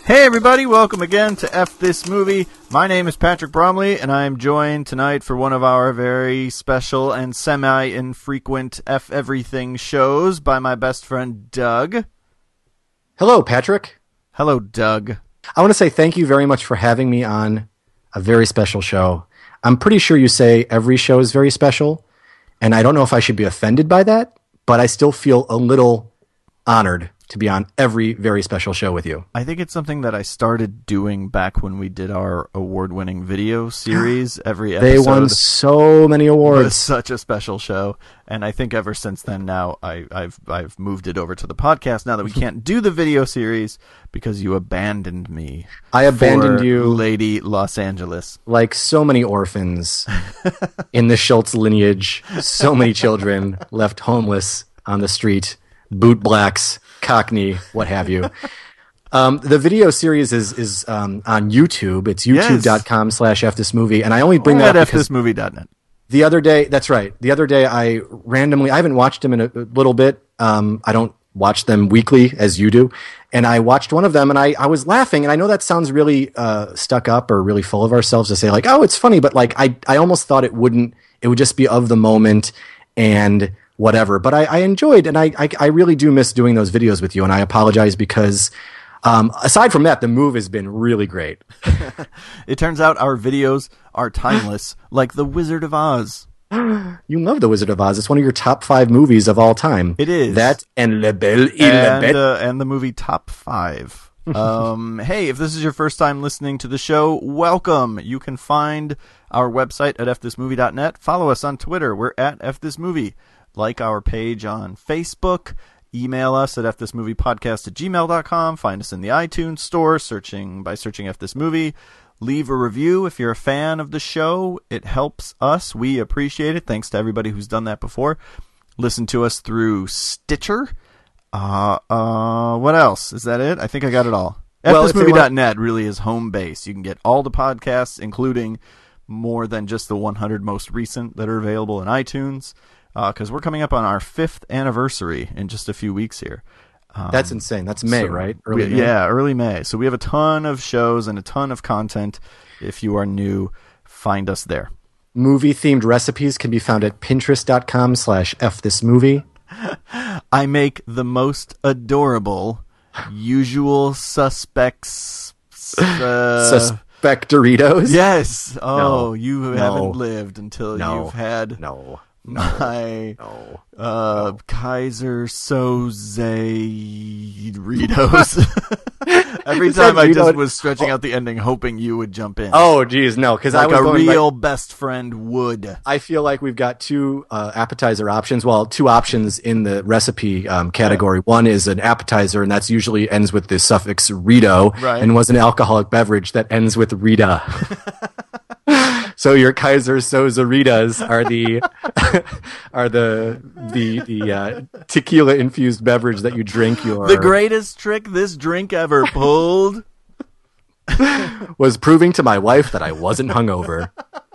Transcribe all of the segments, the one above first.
Hey everybody, welcome again to F This Movie. My name is Patrick Bromley, and I am joined tonight for one of our very special and semi-infrequent F Everything shows by my best friend Doug. Hello, Patrick. Hello, Doug. I want to say thank you very much for having me on a very special show. I'm pretty sure you say every show is very special, and I don't know if I should be offended by that, but I still feel a little honored to be on every very special show with you. I think it's something that I started doing back when we did our award-winning video series. Every episode They won so many awards. was such a special show, and I think ever since then now I've moved it over to the podcast now that we can't do the video series because you abandoned me. I abandoned for you, Lady Los Angeles. like so many orphans in the Schultz lineage. So many children left homeless on the street, boot blacks, Cockney, what have you. The video series is on YouTube. It's youtube.com/fthismovie. And I only bring that up because fthismovie.net. the other day, that's right. The other day I haven't watched them in a little bit. I don't watch them weekly as you do. And I watched one of them and I was laughing. And I know that sounds really stuck up or really full of ourselves to say like, oh, it's funny. But like, I almost thought it would just be of the moment and whatever, but I enjoyed, and I really do miss doing those videos with you, and I apologize because aside from that, the move has been really great. It turns out our videos are timeless, like The Wizard of Oz. You love The Wizard of Oz. It's one of your top 5 movies of all time. It is. That and Le Belle et la Bête. And the movie Top 5. Hey, if this is your first time listening to the show, welcome. You can find our website at fthismovie.net. Follow us on Twitter. We're at fthismovie. Like our page on Facebook. Email us at fthismoviepodcast@gmail.com. Find us in the iTunes store by searching F This Movie. Leave a review if you're a fan of the show. It helps us. We appreciate it. Thanks to everybody who's done that before. Listen to us through Stitcher. What else? Is that it? I think I got it all. Well, fthismovie.net really is home base. You can get all the podcasts, including more than just the 100 most recent that are available in iTunes. Because we're coming up on our 5th anniversary in just a few weeks here. That's insane. That's May, right? Early May. Yeah, early May. So we have a ton of shows and a ton of content. If you are new, find us there. Movie-themed recipes can be found at pinterest.com/fthismovie. I make the most adorable Usual Suspects... Suspect Doritos? Yes. Oh, No. You haven't lived until you've had... My Kaiser Soze Doritos. Every time I just was stretching out the ending, hoping you would jump in. Oh, geez, no, because like I was a going real best friend would. I feel like we've got 2 appetizer options. Well, 2 options in the recipe category. One is an appetizer, and that's usually ends with the suffix "rito," right. And was an alcoholic beverage that ends with "rita." So your Kaiser Sozeritas are the tequila infused beverage that you drink. The greatest trick this drink ever pulled was proving to my wife that I wasn't hungover.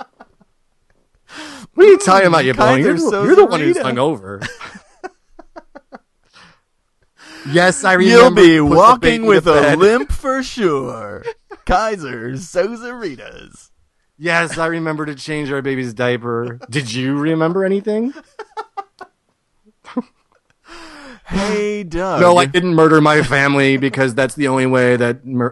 What are you talking about, you blowing? You're the one who's hungover. Yes, I remember. You'll be walking with a limp for sure. Kaiser Sozeritas. Yes, I remember to change our baby's diaper. Did you remember anything? Hey, Doug. No, I didn't murder my family because that's the only way that... No.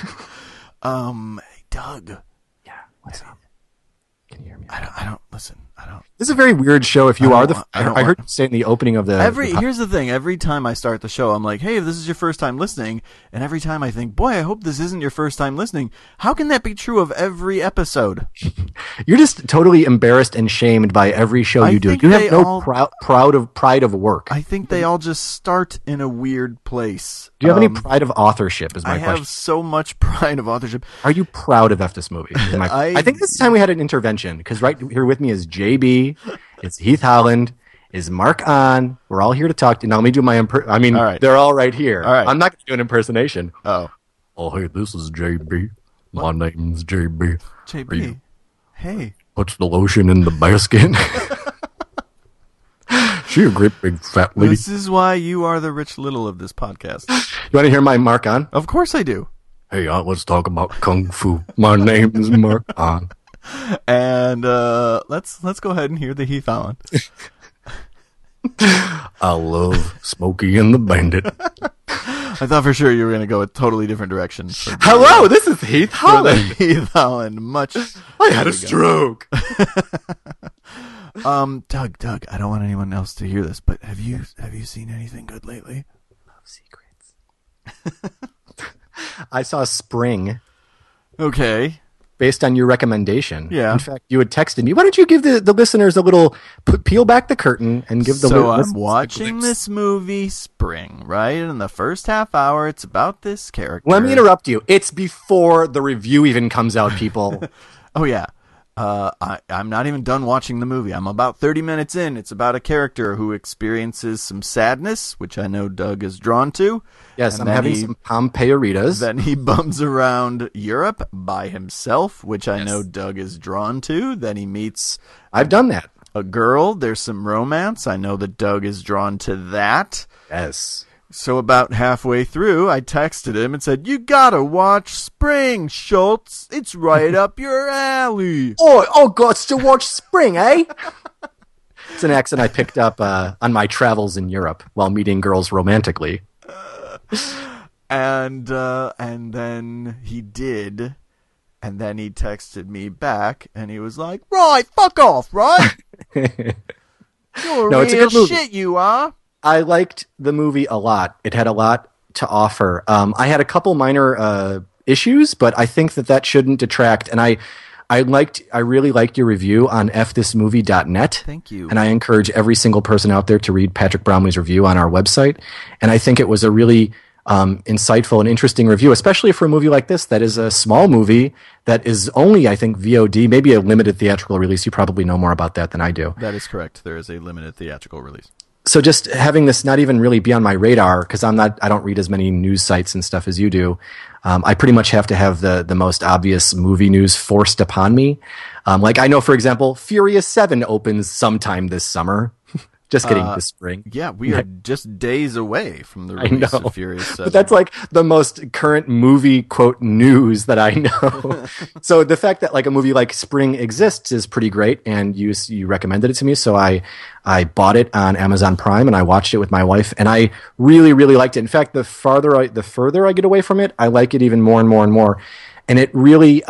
Hey, Doug. Yeah, what's up? Can you hear me? I don't listen. This is a very weird show. If you I heard you say in the opening of the... Here's the thing. Every time I start the show, I'm like, hey, if this is your first time listening, and every time I think, boy, I hope this isn't your first time listening. How can that be true of every episode? You're just totally embarrassed and shamed by every show you do. You have no pride of work. I think they all just start in a weird place. Do you have any pride of authorship is my question. I have so much pride of authorship. Are you proud of F This Movie? I think this time we had an intervention, because right here with me is JB, it's Heath Holland, is Mark on. We're all here to talk to you. Now let me do my all right. They're all right here. All right. I'm not going to do an impersonation. Oh, hey, this is JB. My name's JB. JB. Hey. Puts the lotion in the basket. She a great big fat lady. This is why you are the Rich Little of this podcast. You want to hear my Mark on? Of course I do. Hey, let's talk about kung fu. My name is Mark Han. And let's go ahead and hear the Heath Allen. I love Smokey and the Bandit. I thought for sure you were going to go a totally different direction. Hello, this is Heath Holland. Heath Allen, much. I had a stroke. Doug, I don't want anyone else to hear this, but have you seen anything good lately? Love Secrets. I saw Spring. Okay. Based on your recommendation. Yeah. In fact, you had texted me. Why don't you give the listeners a little peel back the curtain and give the listeners. So I'm watching this movie, Spring, right? And in the first half hour, it's about this character. Let me interrupt you. It's before the review even comes out, people. Oh, yeah. I'm not even done watching the movie. I'm about 30 minutes in. It's about a character who experiences some sadness, which I know Doug is drawn to. Yes, I'm having some Pompeyoritas. Then he bums around Europe by himself, which I know Doug is drawn to. Then he meets... I've done that. A girl. There's some romance. I know that Doug is drawn to that. Yes. So about halfway through, I texted him and said, "You gotta watch Spring, Schultz. It's right up your alley." Oh, gots to watch Spring, eh? It's an accent I picked up on my travels in Europe while meeting girls romantically. And then he did, and then he texted me back, and he was like, "Right, fuck off, right? You're a it's a real good movie. shit, you are." I liked the movie a lot. It had a lot to offer. I had a couple minor issues, but I think that shouldn't detract. And I really liked your review on fthismovie.net. Thank you. And I encourage every single person out there to read Patrick Bromley's review on our website. And I think it was a really insightful and interesting review, especially for a movie like this that is a small movie that is only, I think, VOD, maybe a limited theatrical release. You probably know more about that than I do. That is correct. There is a limited theatrical release. So just having this not even really be on my radar, because I don't read as many news sites and stuff as you do. I pretty much have to have the most obvious movie news forced upon me. Like I know, for example, Furious 7 opens sometime this summer. Just kidding, this spring. Yeah, we are just days away from the release of Furious 7. But that's like the most current movie, quote, news that I know. So the fact that like a movie like Spring exists is pretty great, and you recommended it to me, so I bought it on Amazon Prime, and I watched it with my wife, and I really, really liked it. In fact, the further I get away from it, I like it even more and more and more. And it really...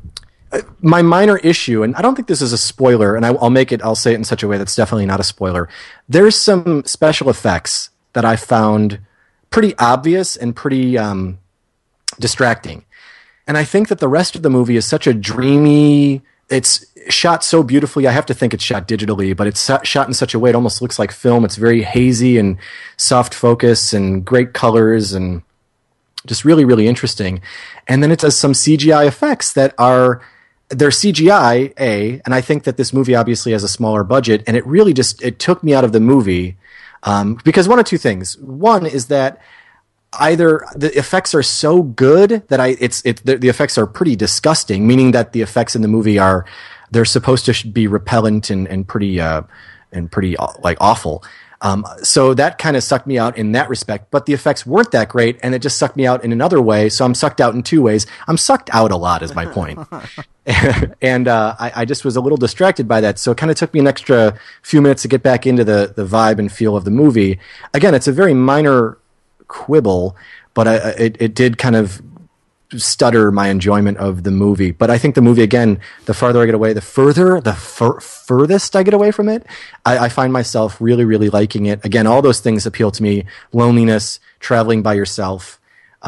my minor issue, and I don't think this is a spoiler, and I'll say it in such a way that's definitely not a spoiler. There's some special effects that I found pretty obvious and pretty distracting. And I think that the rest of the movie is such a dreamy, it's shot so beautifully. I have to think it's shot digitally, but it's shot in such a way it almost looks like film. It's very hazy and soft focus and great colors and just really, really interesting. And then it does some CGI effects that they're CGI, and I think that this movie obviously has a smaller budget, and it really it took me out of the movie because one of two things. One is that either the effects are so good that the effects are pretty disgusting, meaning that the effects in the movie they're supposed to be repellent and pretty like awful. So that kind of sucked me out in that respect, but the effects weren't that great, and it just sucked me out in another way. So I'm sucked out in two ways. I'm sucked out a lot is my point. And I just was a little distracted by that. So it kind of took me an extra few minutes to get back into the vibe and feel of the movie. Again, it's a very minor quibble, but it did kind of stutter my enjoyment of the movie. But I think the movie, again, the farther I get away, the furthest I get away from it, I find myself really, really liking it. Again, all those things appeal to me. Loneliness, traveling by yourself,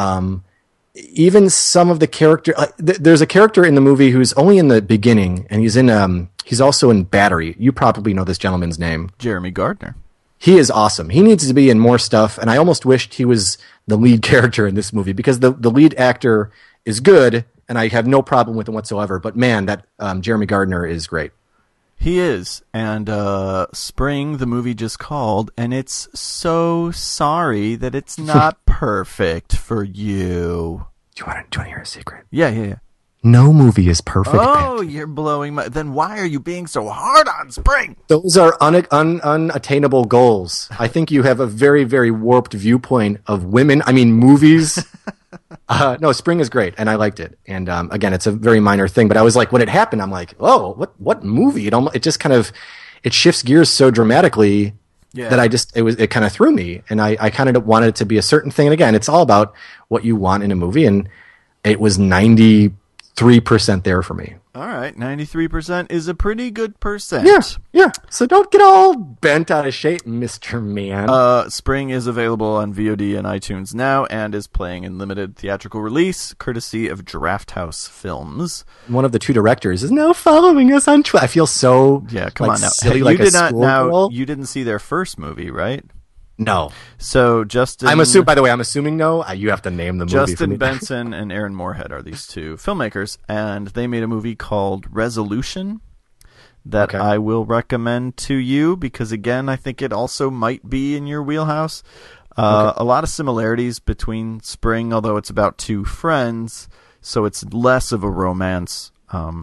even some of the character. There's a character in the movie who's only in the beginning, and he's also in Battery. You probably know this gentleman's name. Jeremy Gardner. He is awesome. He needs to be in more stuff, and I almost wished he was the lead character in this movie because the lead actor is good, and I have no problem with him whatsoever. But man, that Jeremy Gardner is great. He is, and Spring, the movie just called, and it's so sorry that it's not perfect for you. Do you want to hear a secret? Yeah. No movie is perfect. Oh, Patrick. You're blowing my... Then why are you being so hard on Spring? Those are unattainable goals. I think you have a very, very warped viewpoint of women. I mean, movies. No, Spring is great, and I liked it. And again, it's a very minor thing, but I was like, when it happened, I'm like, oh, what movie? It just kind of it shifts gears so dramatically that it kind of threw me, and I kind of wanted it to be a certain thing. And again, it's all about what you want in a movie, and it was 93% there for me. All right, 93% is a pretty good percent. Yeah. So don't get all bent out of shape, Mr. Man. Spring is available on VOD and iTunes now and is playing in limited theatrical release, courtesy of Draft House Films. One of the two directors is now following us on Twitter. I feel so come on now. Silly, you like did a schoolgirl. you didn't see their first movie, right? No. So Justin, I'm assuming no. You have to name the movie. Justin Benson and Aaron Moorhead are these two filmmakers, and they made a movie called Resolution that I will recommend to you because, again, I think it also might be in your wheelhouse. A lot of similarities between Spring, although it's about two friends, so it's less of a romance.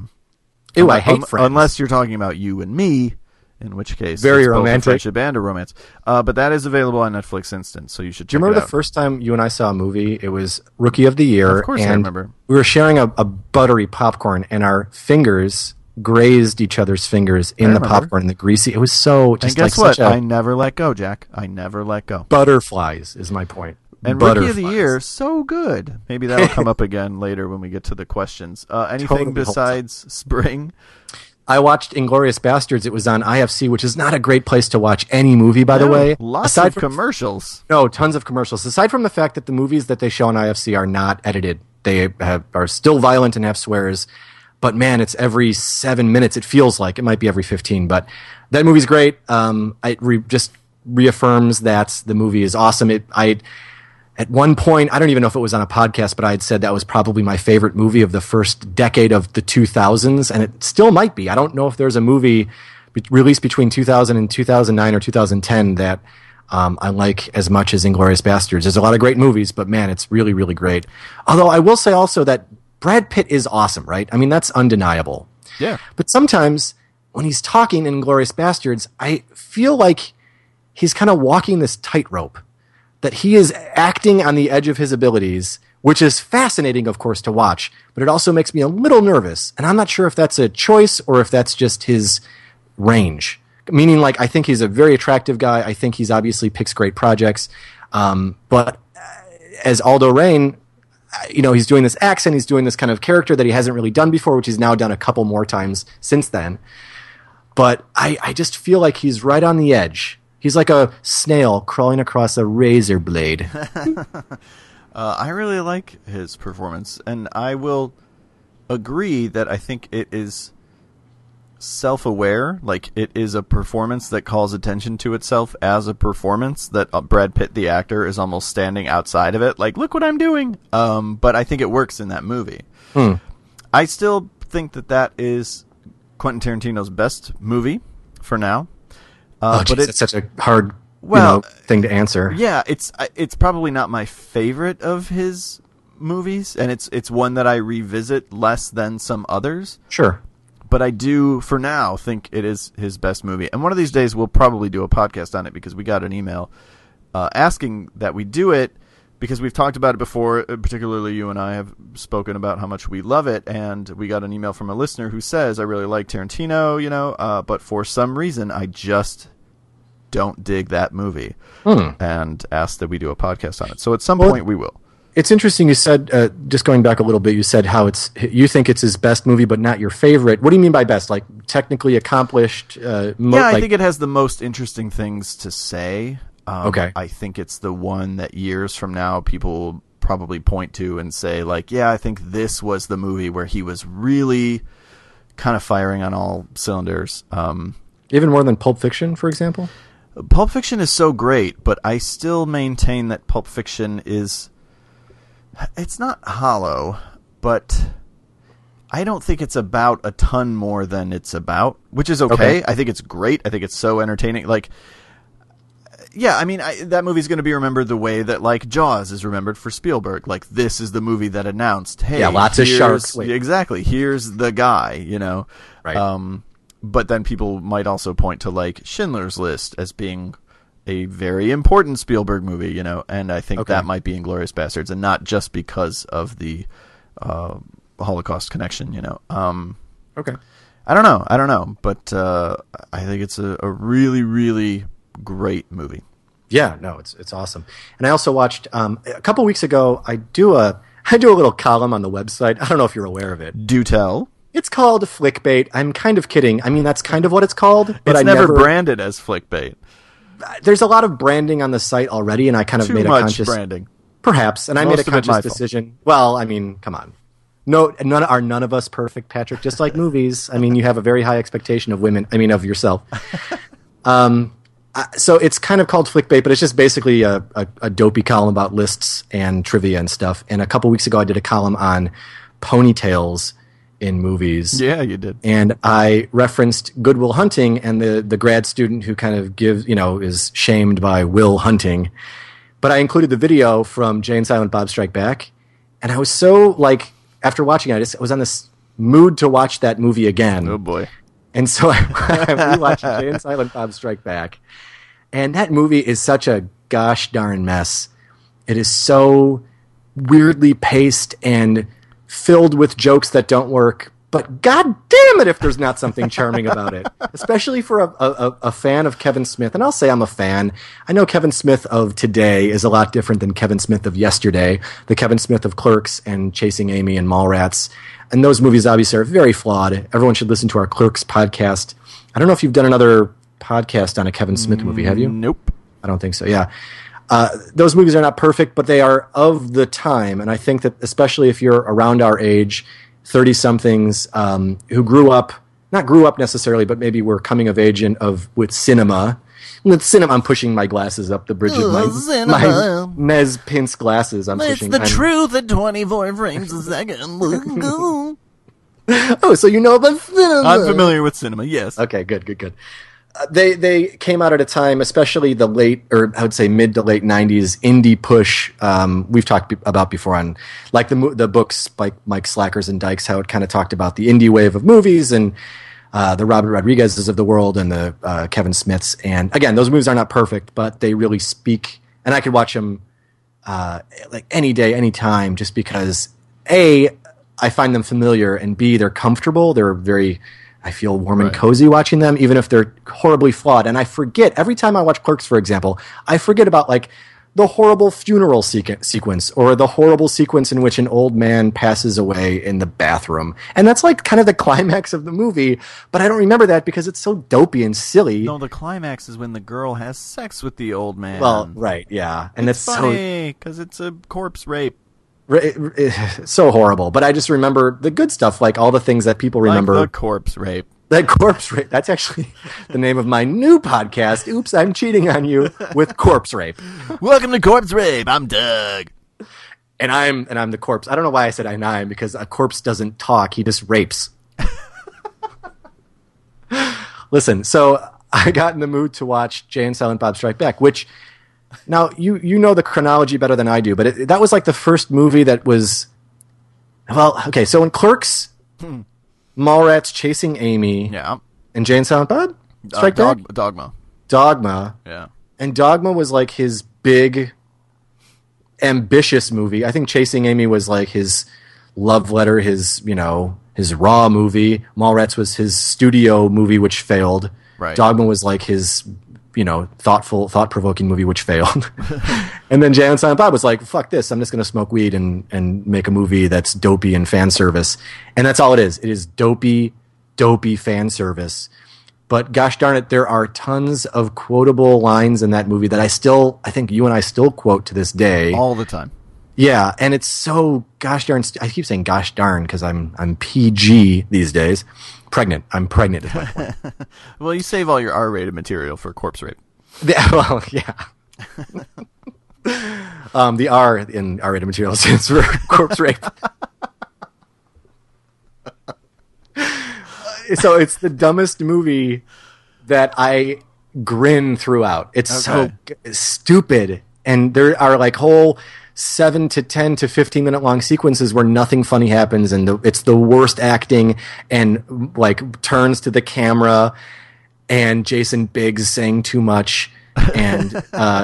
I hate Friends. Unless you're talking about You and Me. In which case, very it's romantic. Both a friendship and a romance. But that is available on Netflix Instant, so you should check it out. Do you remember the first time you and I saw a movie? It was Rookie of the Year. Of course I remember. We were sharing a buttery popcorn, and our fingers grazed each other's fingers in the popcorn and the greasy. It was so just and guess like what? I never let go, Jack. I never let go. Butterflies is my point. And Rookie of the Year, so good. Maybe that'll come up again later when we get to the questions. Anything Totally besides Spring? I watched Inglourious Bastards. It was on IFC, which is not a great place to watch any movie, by the way. Lots of commercials. No, tons of commercials. Aside from the fact that the movies that they show on IFC are not edited. They are still violent and have swears. But, man, it's every 7 minutes. It feels like. It might be every 15. But that movie's great. It just reaffirms that the movie is awesome. At one point, I don't even know if it was on a podcast, but I had said that was probably my favorite movie of the first decade of the 2000s, and it still might be. I don't know if there's a movie released between 2000 and 2009 or 2010 that I like as much as Inglourious Bastards. There's a lot of great movies, but man, it's really, really great. Although I will say also that Brad Pitt is awesome, right? I mean, that's undeniable. Yeah. But sometimes when he's talking in Inglourious Bastards, I feel like he's kind of walking this tightrope. That he is acting on the edge of his abilities, which is fascinating, of course, to watch, but it also makes me a little nervous. And I'm not sure if that's a choice or if that's just his range. Meaning, like, I think he's a very attractive guy. I think he's obviously picks great projects. But as Aldo Rain, he's doing this accent, he's doing this kind of character that he hasn't really done before, which he's now done a couple more times since then. But I just feel like he's right on the edge. He's like a snail crawling across a razor blade. I really like his performance, and I will agree that I think it is self-aware. Like, it is a performance that calls attention to itself as a performance, that Brad Pitt, the actor, is almost standing outside of it. Like, look what I'm doing! But I think it works in that movie. I still think that is Quentin Tarantino's best movie for now. But it's such a hard thing to answer. Yeah, it's probably not my favorite of his movies, and it's one that I revisit less than some others. Sure. But I do, for now, think it is his best movie. And one of these days we'll probably do a podcast on it because we got an email asking that we do it because we've talked about it before, particularly you and I have spoken about how much we love it, and we got an email from a listener who says, I really like Tarantino, but for some reason I just don't dig that movie, and asked that we do a podcast on it. So at some point we will. It's interesting you said, just going back a little bit, you said how you think it's his best movie but not your favorite. What do you mean by best? Like technically accomplished? I think it has the most interesting things to say. Okay. I think it's the one that years from now people will probably point to and say, like, yeah, I think this was the movie where he was really kind of firing on all cylinders. Even more than Pulp Fiction, for example? Pulp Fiction is so great, but I still maintain that Pulp Fiction is... It's not hollow, but I don't think it's about a ton more than it's about, which is okay. I think it's great. I think it's so entertaining. Like... Yeah, I mean, that movie's going to be remembered the way that, like, Jaws is remembered for Spielberg. Like, this is the movie that announced, hey, lots of sharks. Exactly, here's the guy, Right. But then people might also point to, like, Schindler's List as being a very important Spielberg movie, you know, and I think that might be Inglourious Basterds, and not just because of the Holocaust connection, you know. Okay. I don't know, but I think it's a really, really great movie. Yeah, no, it's awesome. And I also watched a couple weeks ago. I do a little column on the website. I don't know if you're aware of it. Do tell. It's called Flickbait. I'm kind of kidding. I mean, that's kind of what it's called. But it's never branded as Flickbait. There's a lot of branding on the site already, and I kind of made a conscious branding. Perhaps, and I made a conscious decision. Well, I mean, come on. No, none of us perfect, Patrick. Just like movies. I mean, you have a very high expectation of women. I mean, of yourself. So it's kind of called Flickbait, but it's just basically a dopey column about lists and trivia and stuff. And a couple weeks ago, I did a column on ponytails in movies. Yeah, you did. And I referenced Good Will Hunting and the grad student who kind of is shamed by Will Hunting. But I included the video from Jay and Silent Bob Strike Back. And I was so, like, after watching it, I was on this mood to watch that movie again. Oh, boy. And so I rewatched Jay and Silent Bob Strike Back. And that movie is such a gosh darn mess. It is so weirdly paced and filled with jokes that don't work. But god damn it if there's not something charming about it. Especially for a fan of Kevin Smith. And I'll say I'm a fan. I know Kevin Smith of today is a lot different than Kevin Smith of yesterday. The Kevin Smith of Clerks and Chasing Amy and Mallrats. And those movies obviously are very flawed. Everyone should listen to our Clerks podcast. I don't know if you've done another podcast on a Kevin Smith movie, have you? Nope. I don't think so, yeah. Those movies are not perfect, but they are of the time. And I think that especially if you're around our age, 30-somethings who not grew up necessarily, but maybe were coming of age with cinema. With cinema, I'm pushing my glasses up the bridge of my Mez Pince glasses. It's the truth at 24 frames a second. Oh, so you know about cinema. I'm familiar with cinema, yes. Okay, good. They came out at a time, especially the late, or I would say mid to late 90s indie push. We've talked about before on like the books by Mike Slackers and Dykes, how it kind of talked about the indie wave of movies and the Robert Rodriguez's of the world and the Kevin Smiths. And again, those movies are not perfect, but they really speak. And I could watch them like any day, any time, just because A, I find them familiar, and B, they're comfortable. They're very, I feel warm and cozy watching them, even if they're horribly flawed. And I forget, every time I watch Clerks, for example, I forget about like the horrible funeral sequence or the horrible sequence in which an old man passes away in the bathroom. And that's like kind of the climax of the movie, but I don't remember that because it's so dopey and silly. No, the climax is when the girl has sex with the old man. Well, right, yeah. And it's funny because it's a corpse rape. So horrible. But I just remember the good stuff, like all the things that people remember. Like the corpse rape. That corpse rape. That's actually the name of my new podcast. Oops, I'm cheating on you with Corpse Rape. Welcome to Corpse Rape. I'm Doug. And I'm the corpse. I don't know why I said I'm because a corpse doesn't talk. He just rapes. Listen, so I got in the mood to watch Jay and Silent Bob Strike Back, which now you know the chronology better than I do, but that was like the first movie that was, well, okay, so in Clerks, Mallrats, Chasing Amy, yeah, and Jay and Silent Bob Strike Back? Dogma. Yeah. And Dogma was like his big, ambitious movie. I think Chasing Amy was like his love letter, his raw movie. Mallrats was his studio movie, which failed. Right. Dogma was like his, thought-provoking movie, which failed. And then Jay and Silent Bob was like, fuck this, I'm just going to smoke weed and make a movie that's dopey and fan service. And that's all it is. It is dopey fan service. But gosh darn it, there are tons of quotable lines in that movie that I think you and I still quote to this day. All the time. Yeah, and it's so gosh darn, I keep saying gosh darn because I'm PG these days. I'm pregnant is my point. Well, you save all your R-rated material for Corpse Rape. Well, yeah. The R in R-rated material stands for Corpse Rape. So it's the dumbest movie that I grin throughout. It's so stupid. And there are like whole 7 to 10 to 15 minute long sequences where nothing funny happens, and it's the worst acting, and like turns to the camera and Jason Biggs saying too much. and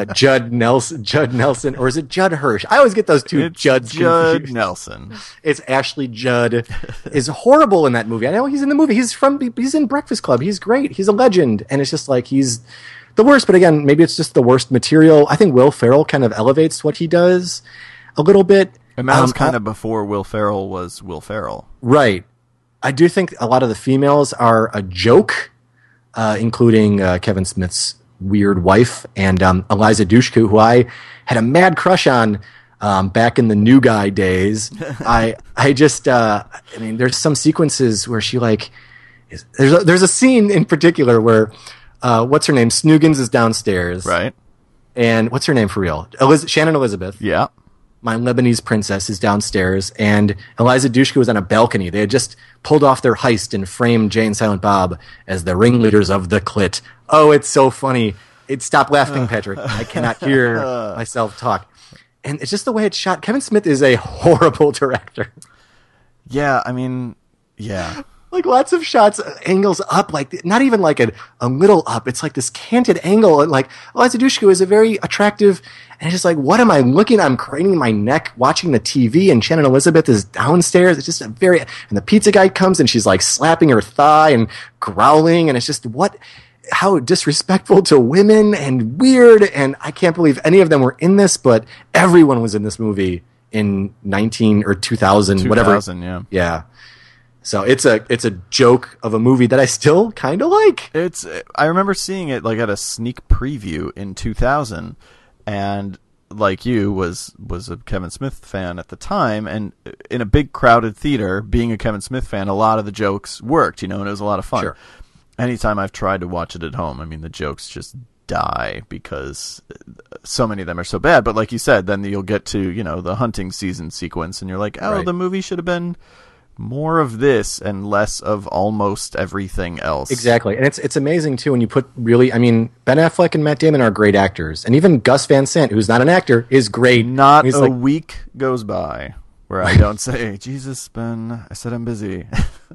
Judd Nelson, or is it Judd Hirsch? I always get those two Judds Judd confused. Nelson. It's Ashley Judd is horrible in that movie. I know he's in the movie. He's in Breakfast Club. He's great. He's a legend, and it's just like he's the worst. But again, maybe it's just the worst material. I think Will Ferrell kind of elevates what he does a little bit. And that was kind of before Will Ferrell was Will Ferrell. Right. I do think a lot of the females are a joke, including Kevin Smith's weird wife and Eliza Dushku, who I had a mad crush on back in the New Guy days. I mean, there's some sequences where she there's a scene in particular where what's her name? Snoogans is downstairs. Right. And what's her name for real? Shannon Elizabeth. Yeah. My Lebanese princess is downstairs, and Eliza Dushku was on a balcony. They had just pulled off their heist and framed Jay and Silent Bob as the ringleaders of the clit. Oh, it's so funny. Stop laughing, Patrick. I cannot hear myself talk. And it's just the way it's shot. Kevin Smith is a horrible director. Yeah, I mean, yeah. Like lots of shots, angles up, like not even like a little up. It's like this canted angle. And like Eliza Dushku is a very attractive, and it's just like, what am I looking at? I'm craning my neck watching the TV, and Shannon Elizabeth is downstairs. It's just and the pizza guy comes and she's like slapping her thigh and growling, and it's just how disrespectful to women and weird. And I can't believe any of them were in this, but everyone was in this movie in 2000, whatever. Yeah. So it's a joke of a movie that I still kind of like. I remember seeing it like at a sneak preview in 2000, and like you was a Kevin Smith fan at the time, and in a big crowded theater, being a Kevin Smith fan, a lot of the jokes worked, and it was a lot of fun. Sure. Anytime I've tried to watch it at home, I mean, the jokes just die because so many of them are so bad. But like you said, then you'll get to, the hunting season sequence, and you're like, oh, right. The movie should have been more of this and less of almost everything else. Exactly. And it's amazing too when you put Ben Affleck and Matt Damon are great actors, and even Gus Van Sant, who's not an actor, is great. Not a week goes by where I don't say, Jesus, Ben, I said I'm busy.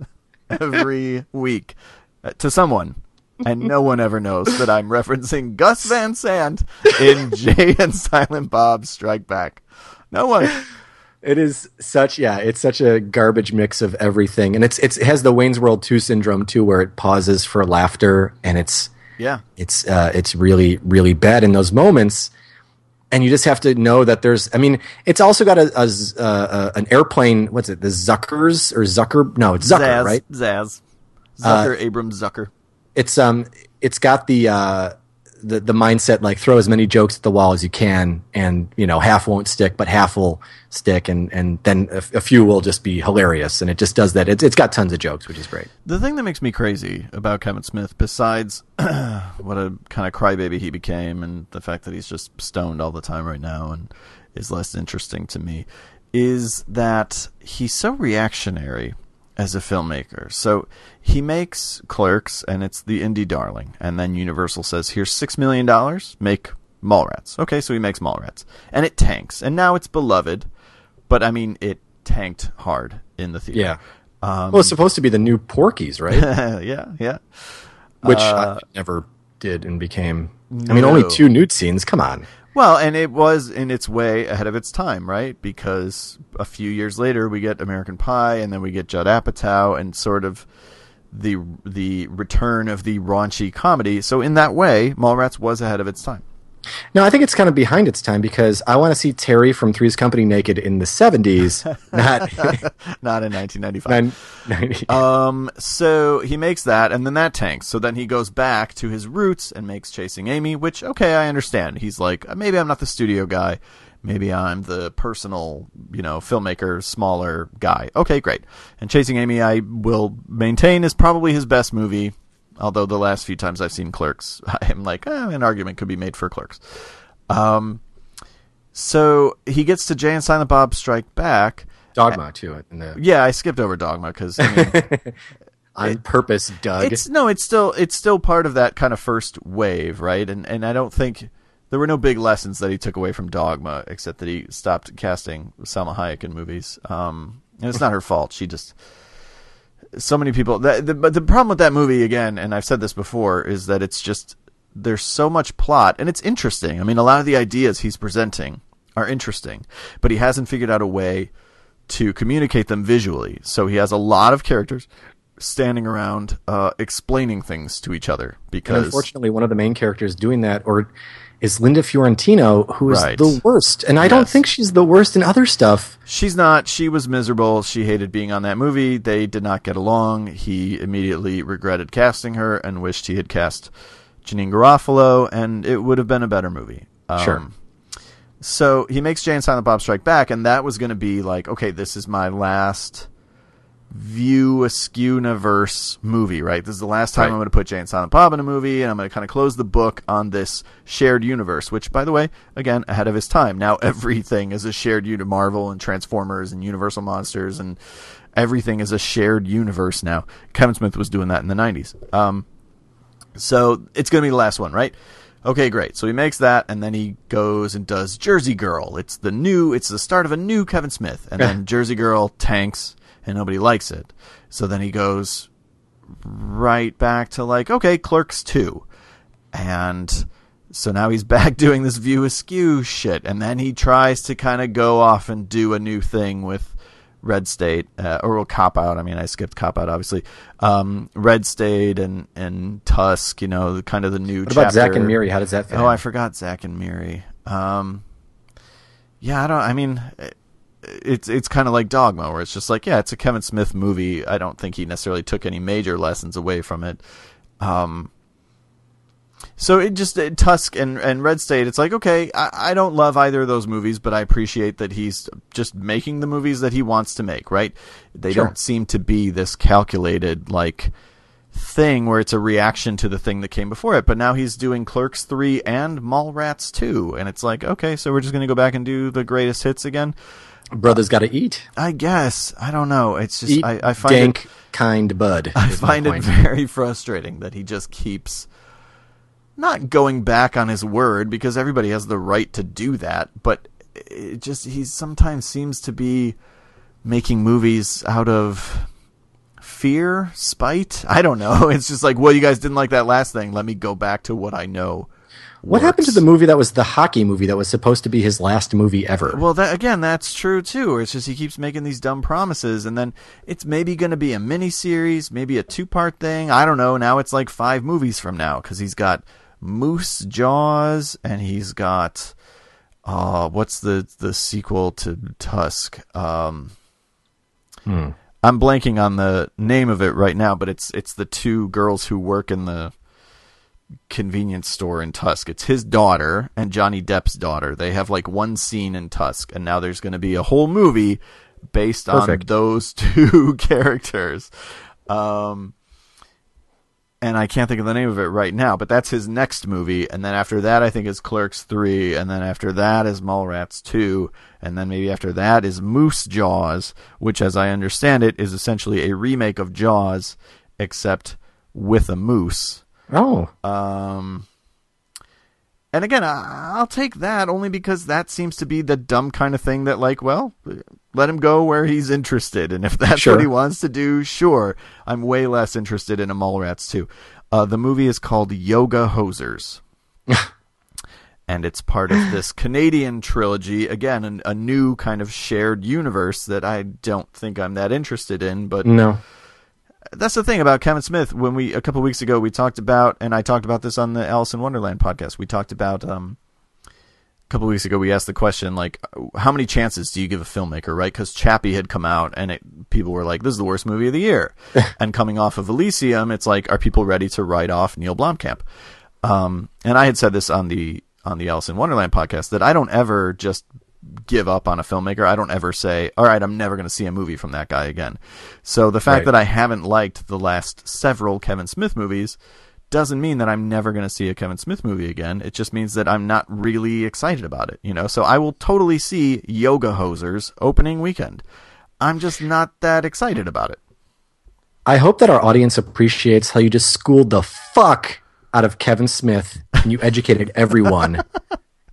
Every week to someone, and no one ever knows that I'm referencing Gus Van Sant in Jay and Silent Bob Strike Back. No one. It's such a garbage mix of everything, and it has the Wayne's World 2 syndrome too, where it pauses for laughter, and it's really, really bad in those moments, and you just have to know that it's also got an airplane. What's it? The Zuckers or Zucker? No, it's Zucker, Zaz, right? Zaz, Zucker, Abrams Zucker. It's got the mindset, like, throw as many jokes at the wall as you can, and half won't stick, but half will stick, and then a few will just be hilarious, and it just does that. It's got tons of jokes, which is great. The thing that makes me crazy about Kevin Smith, besides what a kind of crybaby he became, and the fact that he's just stoned all the time right now and is less interesting to me, is that he's so reactionary as a filmmaker. So he makes Clerks, and it's the indie darling, and then Universal says, here's $6 million, make Mallrats. Okay, so he makes Mallrats, and it tanks, and now it's beloved, but I mean, it tanked hard in the theater. Yeah. Well, it's supposed to be the new Porky's, right? yeah. Which I never did and became. I mean, only 2 nude scenes. Come on. Well, and it was in its way ahead of its time, right? Because a few years later, we get American Pie, and then we get Judd Apatow, and sort of the return of the raunchy comedy. So in that way, Mallrats was ahead of its time. No, I think it's kind of behind its time, because I want to see Terry from Three's Company naked in the 70s, not in 1995. So he makes that, and then that tanks. So then he goes back to his roots and makes Chasing Amy, which, okay, I understand. He's like, maybe I'm not the studio guy. Maybe I'm the personal, filmmaker, smaller guy. Okay, great. And Chasing Amy, I will maintain, is probably his best movie. Although the last few times I've seen Clerks, I'm like, an argument could be made for Clerks. So he gets to Jay and Silent Bob Strike Back. Dogma, too. Yeah, I skipped over Dogma because on purpose, Doug. It's still part of that kind of first wave, right? And I don't think there were no big lessons that he took away from Dogma, except that he stopped casting Salma Hayek in movies. And it's not her fault. She just... So many people... But the problem with that movie, again, and I've said this before, is that it's just there's so much plot, and it's interesting. I mean, a lot of the ideas he's presenting are interesting, but he hasn't figured out a way to communicate them visually. So he has a lot of characters standing around explaining things to each other. Because and unfortunately, one of the main characters doing that is Linda Fiorentino, who is the worst. And I don't think she's the worst in other stuff. She's not. She was miserable. She hated being on that movie. They did not get along. He immediately regretted casting her and wished he had cast Janeane Garofalo, and it would have been a better movie. Sure. So he makes Jay and Silent Bob Strike Back, and that was going to be like, okay, this is my last View Askew-niverse movie, right? This is the last time I'm going to put Jay and Silent Bob in a movie, and I'm going to kind of close the book on this shared universe, which, by the way, again, ahead of his time. Now everything is a shared universe. Marvel and Transformers and Universal Monsters and everything is a shared universe now. Kevin Smith was doing that in the 90s. So it's going to be the last one, right? Okay, great. So he makes that, and then he goes and does Jersey Girl. It's the start of a new Kevin Smith, and then Jersey Girl tanks, and nobody likes it. So then he goes right back to like, okay, Clerks 2. And so now he's back doing this View Askew shit. And then he tries to kind of go off and do a new thing with Red State, or Cop Out. I mean, I skipped Cop Out, obviously. Red State and Tusk, kind of the new chapter. What about Zack and Miri? How does that fit? Oh, I forgot Zack and Miri. It's kind of like Dogma, where it's just like, yeah, it's a Kevin Smith movie. I don't think he necessarily took any major lessons away from it. So Tusk and Red State, it's like, okay, I don't love either of those movies, but I appreciate that he's just making the movies that he wants to make, right? They don't seem to be this calculated, like, thing where it's a reaction to the thing that came before it. But now he's doing Clerks 3 and Mallrats 2, and it's like, okay, so we're just going to go back and do the greatest hits again? Brothers got to eat. I guess. I don't know. It's just, eat I find dank, kind bud. I find it very frustrating that he just keeps not going back on his word, because everybody has the right to do that, but he sometimes seems to be making movies out of fear, spite. I don't know. It's just like, well, you guys didn't like that last thing. Let me go back to what I know. What happened to the movie that was the hockey movie that was supposed to be his last movie ever? Well, that's true, too. It's just he keeps making these dumb promises, and then it's maybe going to be a miniseries, maybe a 2-part thing. I don't know. Now it's like 5 movies from now, because he's got Moose Jaws, and he's got what's the sequel to Tusk? I'm blanking on the name of it right now, but it's the 2 girls who work in the convenience store in Tusk. It's his daughter and Johnny Depp's daughter. They have like one scene in Tusk, and now there's going to be a whole movie based on those 2 characters. And I can't think of the name of it right now, but that's his next movie. And then after that, I think is Clerks 3. And then after that is Mallrats 2. And then maybe after that is Moose Jaws, which, as I understand it, is essentially a remake of Jaws, except with a moose. Oh. And again, I'll take that only because that seems to be the dumb kind of thing that, like, well, let him go where he's interested. And if that's what he wants to do, sure. I'm way less interested in a Mallrats 2. The movie is called Yoga Hosers. And it's part of this Canadian trilogy. Again, a new kind of shared universe that I don't think I'm that interested in. But no. That's the thing about Kevin Smith. When a couple of weeks ago, we talked about, and I talked about this on the Alice in Wonderland podcast. We talked about, a couple of weeks ago, we asked the question, like, how many chances do you give a filmmaker, right? Because Chappie had come out, and people were like, this is the worst movie of the year. And coming off of Elysium, it's like, are people ready to write off Neil Blomkamp? And I had said this on the Alice in Wonderland podcast, that I don't ever just give up on a filmmaker. I don't ever say, all right, I'm never going to see a movie from that guy again. So the fact that I haven't liked the last several Kevin Smith movies doesn't mean that I'm never going to see a Kevin Smith movie again. It just means that I'm not really excited about it, So I will totally see Yoga Hosers opening weekend. I'm just not that excited about it. I hope that our audience appreciates how you just schooled the fuck out of Kevin Smith and you educated everyone.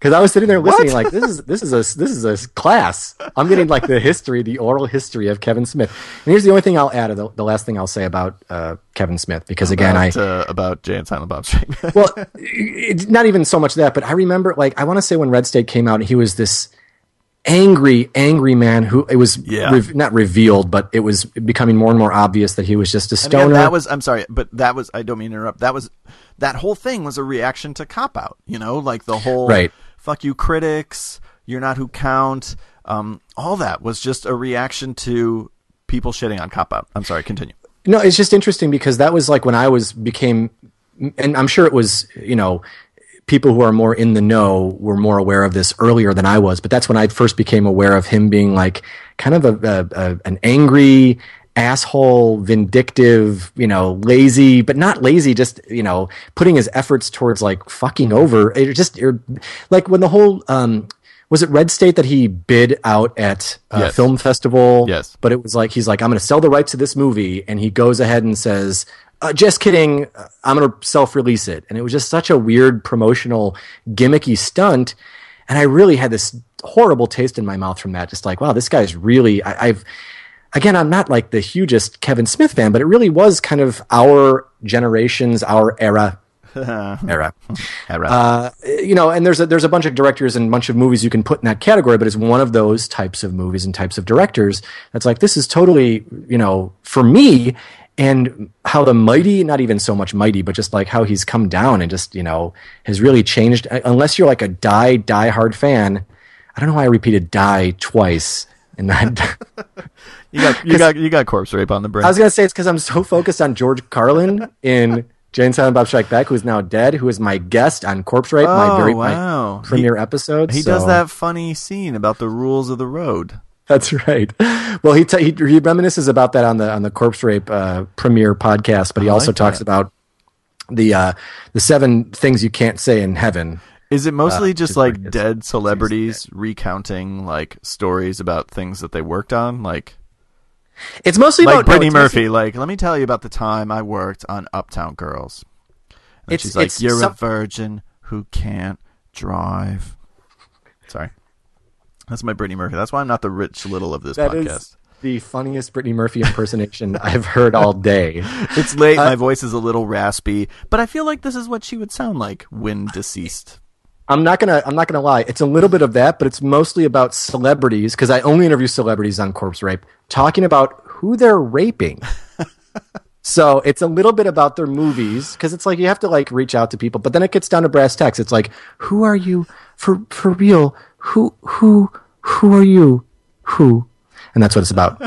Because I was sitting there listening, like this is a class. I'm getting like the oral history of Kevin Smith. And here's the only thing I'll add, or the last thing I'll say about Kevin Smith, because again, about Jay and Silent Bob Strike Back. Well, it's not even so much that, but I remember, like, I want to say when Red State came out, he was this angry man who it was not revealed, but it was becoming more and more obvious that he was just a stoner. Again, I don't mean to interrupt. That whole thing was a reaction to Cop Out, like the whole fuck you critics, you're not who count. All that was just a reaction to people shitting on Cop Out. I'm sorry, continue. No, it's just interesting because that was like when I became, and I'm sure it was, people who are more in the know were more aware of this earlier than I was, but that's when I first became aware of him being like kind of an angry asshole, vindictive, lazy, but not lazy, just, putting his efforts towards like fucking over. Like when the whole, was it Red State that he bid out at a film festival? Yes. But it was like, he's like, I'm going to sell the rights to this movie. And he goes ahead and says, just kidding, I'm going to self-release it. And it was just such a weird promotional gimmicky stunt. And I really had this horrible taste in my mouth from that. Just like, wow, this guy's really, Again, I'm not like the hugest Kevin Smith fan, but it really was kind of our generation's, our era. And there's a bunch of directors and a bunch of movies you can put in that category, but it's one of those types of movies and types of directors that's like, this is totally, for me, and how the mighty, not even so much mighty, but just like how he's come down and just, has really changed. Unless you're like a die hard fan. I don't know why I repeated die twice in that. You got Corpse Rape on the brain. I was gonna say it's because I'm so focused on George Carlin in Jay and Silent Bob Strike Back, who's now dead, who is my guest on Corpse Rape, my premiere episode. He does that funny scene about the rules of the road. That's right. Well, he reminisces about that on the Corpse Rape premiere podcast, but he also talks about the 7 things you can't say in heaven. Is it mostly just like dead celebrities recounting like stories about things that they worked on? Like, it's mostly like about Brittany Murphy. Like, let me tell you about the time I worked on Uptown Girls. And she's like, you're a virgin who can't drive. Sorry. That's my Brittany Murphy. That's why I'm not the Rich Little of this podcast. Is the funniest Brittany Murphy impersonation I've heard all day. It's late. My voice is a little raspy, but I feel like this is what she would sound like when deceased. I'm not gonna lie. It's a little bit of that, but it's mostly about celebrities, because I only interview celebrities on Corpse Rape, talking about who they're raping. So it's a little bit about their movies, because it's like you have to like reach out to people, but then it gets down to brass tacks. It's like, who are you for real? Who are you? Who? And that's what it's about.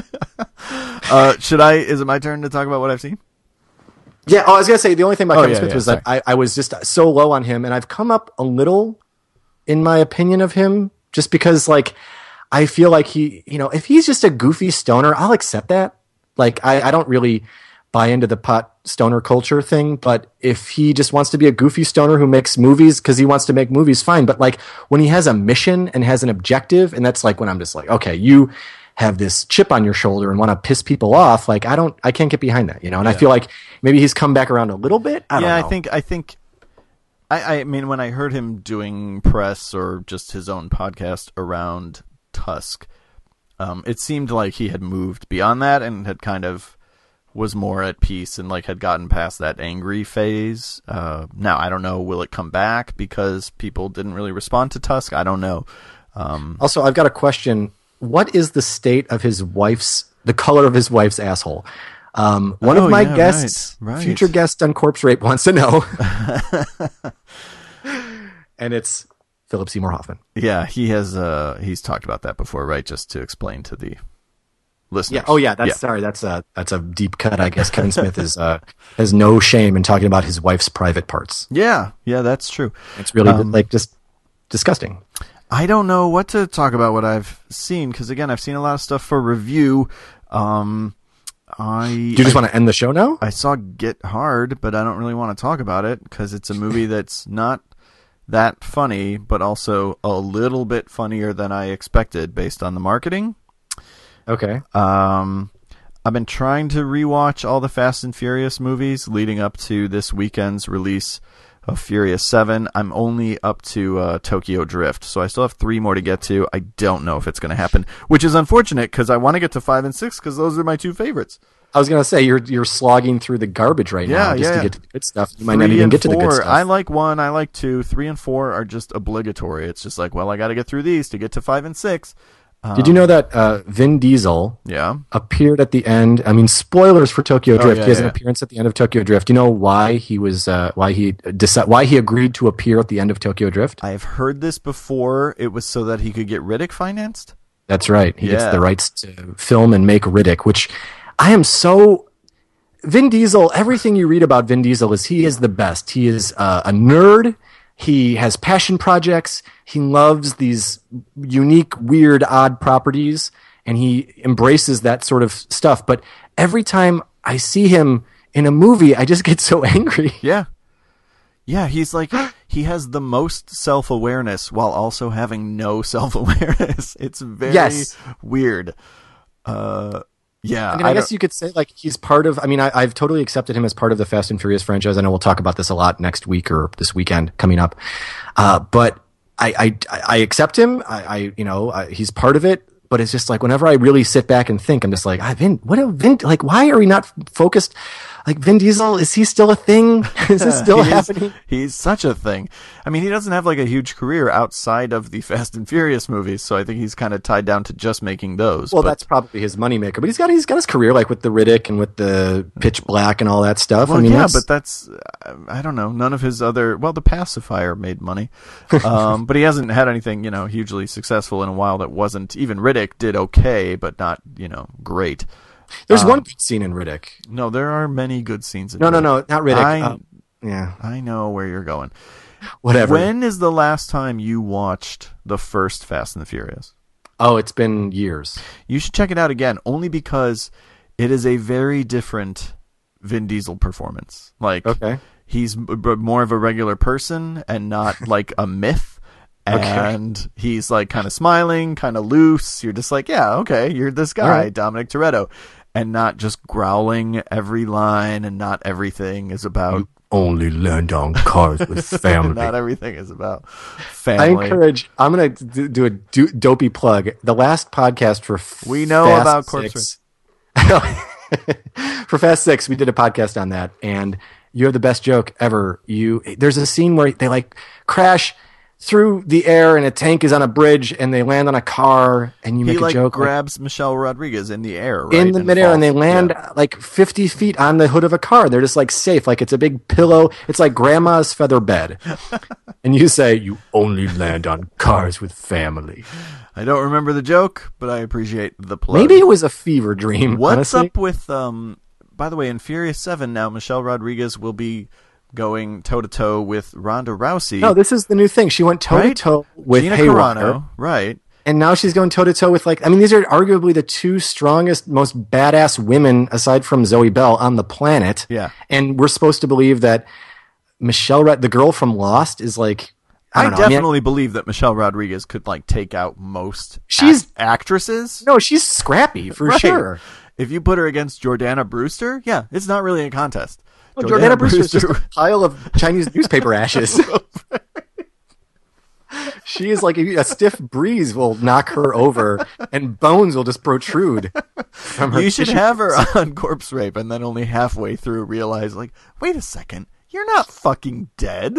Is it my turn to talk about what I've seen? Yeah, I was going to say, the only thing about Kevin Smith was that I was just so low on him, and I've come up a little in my opinion of him, just because, like, I feel like he, if he's just a goofy stoner, I'll accept that. Like, I don't really buy into the pot stoner culture thing, but if he just wants to be a goofy stoner who makes movies because he wants to make movies, fine. But, like, when he has a mission and has an objective, and that's, like, when I'm just like, okay, you have this chip on your shoulder and want to piss people off, like I can't get behind that, and I feel like maybe he's come back around a little bit. I don't know. I mean, when I heard him doing press or just his own podcast around Tusk, it seemed like he had moved beyond that and had kind of was more at peace and like had gotten past that angry phase. Now I don't know, will it come back because people didn't really respond to Tusk? I don't know. Also, I've got a question. What is the state of the color of his wife's asshole? One of my guests, future guest on Corpse Rape, wants to know. And it's Philip Seymour Hoffman. Yeah, he's talked about that before, right? Just to explain to the listeners. Yeah. Oh yeah. Sorry. That's a deep cut. I guess Kevin Smith has no shame in talking about his wife's private parts. Yeah. Yeah, that's true. It's really just disgusting. I don't know what to talk about what I've seen, because again, I've seen a lot of stuff for review. Do you just want to end the show now? I saw Get Hard, but I don't really want to talk about it because it's a movie that's not that funny, but also a little bit funnier than I expected based on the marketing. Okay. I've been trying to rewatch all the Fast and Furious movies leading up to this weekend's release of Furious 7. I'm only up to Tokyo Drift, so I still have 3 more to get to. I don't know if it's going to happen, which is unfortunate because I want to get to 5 and 6 because those are my 2 favorites. I was going to say, you're slogging through the garbage right now to get to the good stuff. You might not 3 even and get to the 4, good stuff. I like 1, I like 2. 3 and 4 are just obligatory. It's just like, well, I got to get through these to get to 5 and 6. Did you know that Vin Diesel appeared at the end? I mean, spoilers for Tokyo Drift. He has an appearance at the end of Tokyo Drift. Do you know why he agreed to appear at the end of Tokyo Drift? I've heard this before. It was so that he could get Riddick financed. That's right. He gets the rights to film and make Riddick, which I am so... Vin Diesel, everything you read about Vin Diesel is he is the best. He is a nerd. He has passion projects. He loves these unique, weird, odd properties, and he embraces that sort of stuff. But every time I see him in a movie, I just get so angry. Yeah. Yeah, he's like, he has the most self-awareness while also having no self-awareness. It's very weird. Yeah, I mean, I guess you could say like he's part of. I mean, I've totally accepted him as part of the Fast and Furious franchise. I know we'll talk about this a lot next week or this weekend coming up. But I accept him. He's part of it. But it's just like whenever I really sit back and think, I'm just like, Vin, like, why are we not focused? Like, Vin Diesel, is he still a thing? Is this still happening? He's such a thing. I mean, he doesn't have like a huge career outside of the Fast and Furious movies, so I think he's kind of tied down to just making those. Well, that's probably his moneymaker. But he's got his career, like with the Riddick and with the Pitch Black and all that stuff. Well, I mean, but that's, I don't know. None of his other, well, The Pacifier made money, but he hasn't had anything, hugely successful in a while that wasn't. Even Riddick did okay, but not, great. There's one good scene in Riddick. No, there are many good scenes in Riddick. No, not Riddick. I know where you're going. Whatever. When is the last time you watched the first Fast and the Furious? Oh, it's been years. You should check it out again, only because it is a very different Vin Diesel performance. Like, he's more of a regular person and not like a myth. And he's like kind of smiling, kind of loose. You're just like, yeah, okay, you're this guy, Dominic Toretto. And not just growling every line, and not everything is about... You only land on cars with family. Not everything is about family. I'm going to do a dopey plug. The last podcast for We know Fast about Corpse For Fast 6, we did a podcast on that, and you have the best joke ever. There's a scene where they like crash through the air and a tank is on a bridge and they land on a car and you make a joke. He grabs Michelle Rodriguez in the air, right? In the midair, and they land like 50 feet on the hood of a car. They're just like safe. Like it's a big pillow. It's like grandma's feather bed. And you say, you only land on cars with family. I don't remember the joke, but I appreciate the plug. Maybe it was a fever dream. What's honestly. up with, by the way, in Furious 7 now, Michelle Rodriguez will be going toe-to-toe with Ronda Rousey. No, this is the new thing. She went toe-to-toe with Gina Haywire. Carano, right. And now she's going toe-to-toe with, like, I mean, these are arguably the two strongest, most badass women, aside from Zoe Bell, on the planet. Yeah. And we're supposed to believe that the girl from Lost, is like... I definitely believe that Michelle Rodriguez could, like, take out most actresses. No, she's scrappy, for sure. If you put her against Jordana Brewster, yeah, it's not really a contest. Jordana Brewster is just a pile of Chinese newspaper ashes. She is like a stiff breeze will knock her over, and bones will just protrude from her. You should have her on Corpse Rape, and then only halfway through realize, like, wait a second, you're not fucking dead.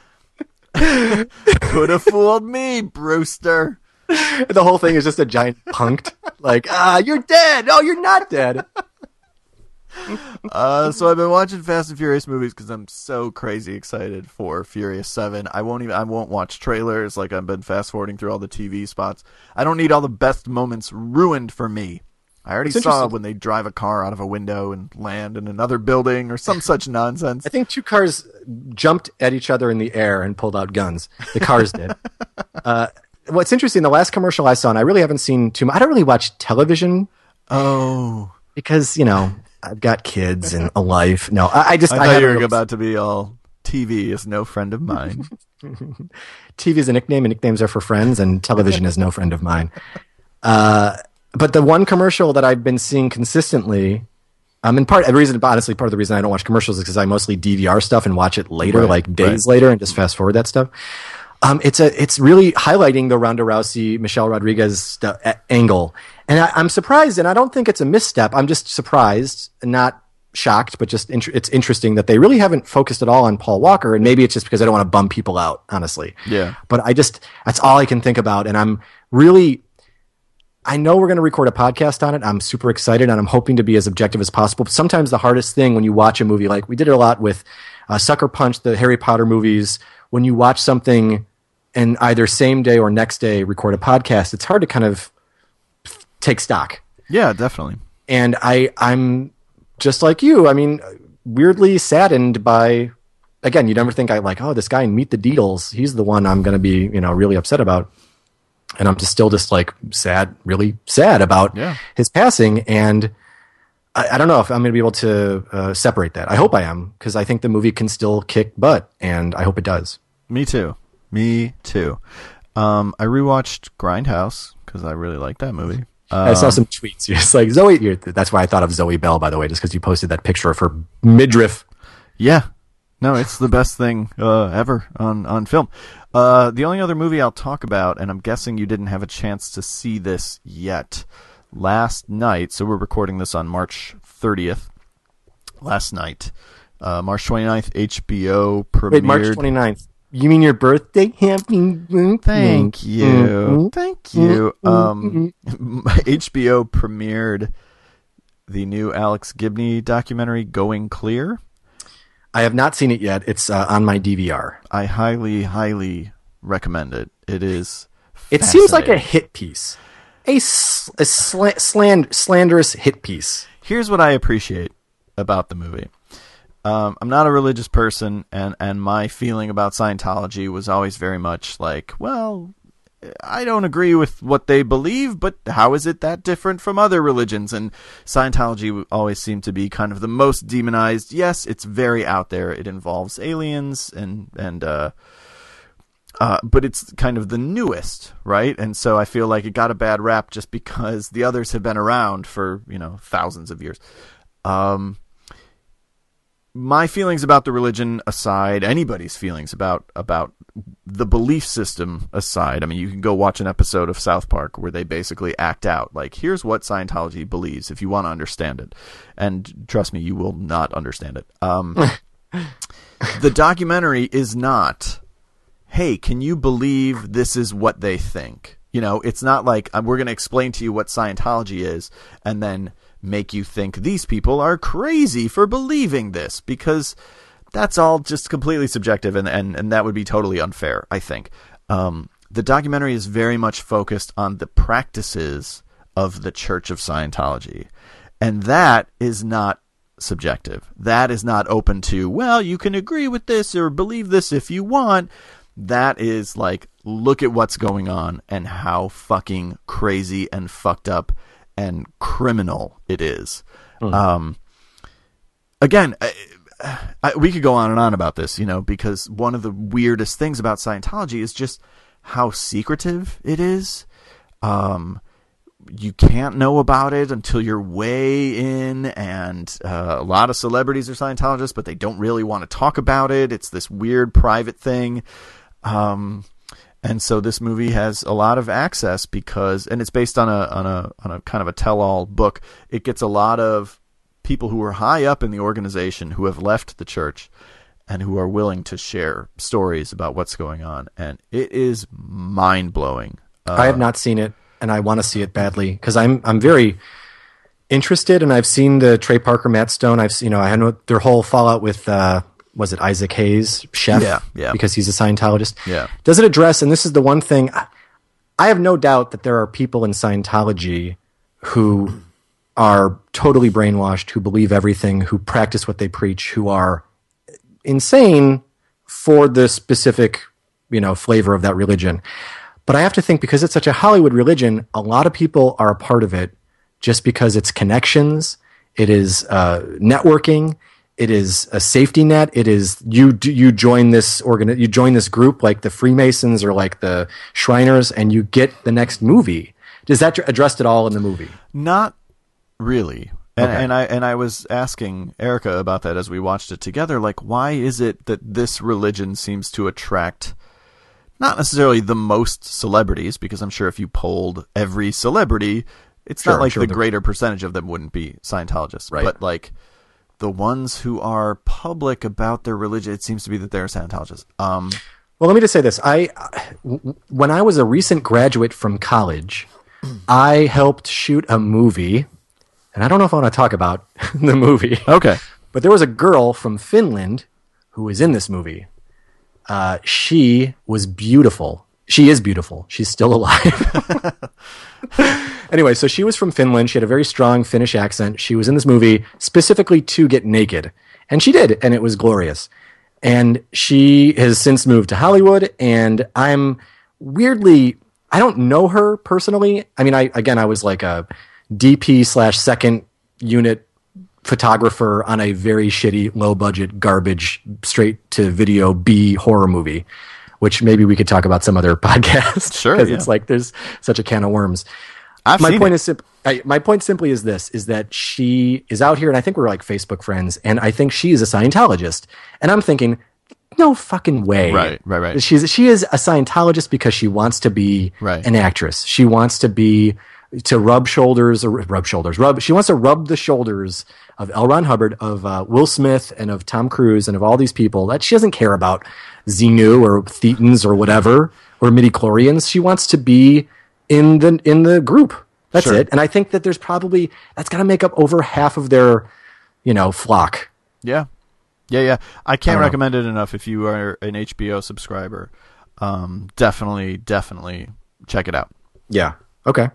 Could have fooled me, Brewster. The whole thing is just a giant punked, like, you're dead. Oh, you're not dead. So I've been watching Fast and Furious movies because I'm so crazy excited for Furious 7. I won't watch trailers. Like, I've been fast forwarding through all the TV spots. I don't need all the best moments ruined for me. I already saw when they drive a car out of a window and land in another building or some such nonsense. I think 2 cars jumped at each other in the air and pulled out guns. The cars did. What's interesting, the last commercial I saw, and I really haven't seen too much. I don't really watch television. Oh. Because, I've got kids and a life. No, I thought you were about to be all TV is no friend of mine. TV is a nickname, and nicknames are for friends, and television is no friend of mine. But the one commercial that I've been seeing consistently And honestly, part of the reason I don't watch commercials is because I mostly DVR stuff and watch it later, Right, like days right. later, and just fast forward that stuff. It's really highlighting the Ronda Rousey, Michelle Rodriguez angle, and I'm surprised, and I don't think it's a misstep. I'm just surprised, not shocked, but just it's interesting that they really haven't focused at all on Paul Walker, and maybe it's just because I don't want to bum people out, honestly. Yeah. But that's all I can think about, and I know we're going to record a podcast on it. I'm super excited, and I'm hoping to be as objective as possible. But sometimes the hardest thing when you watch a movie, like we did it a lot with Sucker Punch, the Harry Potter movies, when you watch something and either same day or next day record a podcast, it's hard to kind of take stock. Yeah, definitely. And I'm just like you. I mean, weirdly saddened by, again, you never think this guy in Meet the Deedles, he's the one I'm going to be, really upset about. And I'm still like sad, really sad about his passing. And I don't know if I'm going to be able to separate that. I hope I am, because I think the movie can still kick butt, and I hope it does. Me too. I rewatched Grindhouse because I really like that movie. I saw some tweets. You're just like, Zoe. That's why I thought of Zoe Bell, by the way, just because you posted that picture of her midriff. Yeah. No, it's the best thing ever on film. The only other movie I'll talk about, and I'm guessing you didn't have a chance to see this yet, last night, so we're recording this on March 30th, last night, March 29th, HBO premiered. Wait, March 29th. You mean your birthday? Happy birthday. Thank you. Thank you. HBO premiered the new Alex Gibney documentary, Going Clear. I have not seen it yet. It's on my DVR. I highly, highly recommend it. It is It seems like a hit piece. A slanderous hit piece. Here's what I appreciate about the movie. I'm not a religious person, and my feeling about Scientology was always very much like, well, I don't agree with what they believe, but how is it that different from other religions? And Scientology always seemed to be kind of the most demonized. Yes, it's very out there. It involves aliens but it's kind of the newest, right? And so I feel like it got a bad rap just because the others have been around for, thousands of years. My feelings about the religion aside, anybody's feelings about the belief system aside, I mean, you can go watch an episode of South Park where they basically act out, like, here's what Scientology believes if you want to understand it. And trust me, you will not understand it. The documentary is not, hey, can you believe this is what they think? It's not like we're going to explain to you what Scientology is and then make you think these people are crazy for believing this, because that's all just completely subjective, and that would be totally unfair, I think. The documentary is very much focused on the practices of the Church of Scientology, and that is not subjective. That is not open to, well, you can agree with this or believe this if you want. That is like, look at what's going on and how fucking crazy and fucked up and criminal it is. Again, we could go on and on about this, because one of the weirdest things about Scientology is just how secretive it is. You can't know about it until you're way in, and a lot of celebrities are Scientologists, but they don't really want to talk about it. It's this weird private thing. And so this movie has a lot of access and it's based on a kind of a tell-all book. It gets a lot of people who are high up in the organization who have left the church and who are willing to share stories about what's going on. And it is mind-blowing. I have not seen it, and I want to see it badly because I'm very interested, and I've seen the Trey Parker, Matt Stone. I know their whole fallout with was it Isaac Hayes, Chef? Yeah. Because he's a Scientologist. Yeah. Does it address, and this is the one thing, I have no doubt that there are people in Scientology who are totally brainwashed, who believe everything, who practice what they preach, who are insane for the specific, flavor of that religion. But I have to think, because it's such a Hollywood religion, a lot of people are a part of it just because it's connections, it is networking, it is a safety net. It is you join this you join this group like the Freemasons or like the Shriners, and you get the next movie. Is that addressed at all in the movie? Not really. And I was asking Erica about that as we watched it together. Like, why is it that this religion seems to attract not necessarily the most celebrities? Because I'm sure if you polled every celebrity, it's not like the greater percentage of them wouldn't be Scientologists. Right. But like the ones who are public about their religion, it seems to be that they're Scientologists. Well, let me just say this. When I was a recent graduate from college, I helped shoot a movie. And I don't know if I want to talk about the movie. Okay. But there was a girl from Finland who was in this movie. She was beautiful. She is beautiful. She's still alive. Anyway, so she was from Finland. She had a very strong Finnish accent. She was in this movie specifically to get naked. And she did, and it was glorious. And she has since moved to Hollywood, and I'm weirdly, I don't know her personally. I mean, I was like a DP/second unit photographer on a very shitty, low budget, garbage, straight to video B horror movie, which maybe we could talk about some other podcast. Sure. Because it's like there's such a can of worms. My point simply is this, is that she is out here, and I think we're like Facebook friends, and I think she is a Scientologist. And I'm thinking, no fucking way. Right. She is a Scientologist because she wants to be an actress. She wants to be she wants to rub the shoulders of L. Ron Hubbard, of Will Smith, and of Tom Cruise, and of all these people. That she doesn't care about Xenu or Thetans or whatever, or midichlorians. She wants to be in the group. That's it. And I think that that's got to make up over half of their, flock. Yeah. I can't recommend it enough if you are an HBO subscriber. Definitely check it out. Yeah. Okay.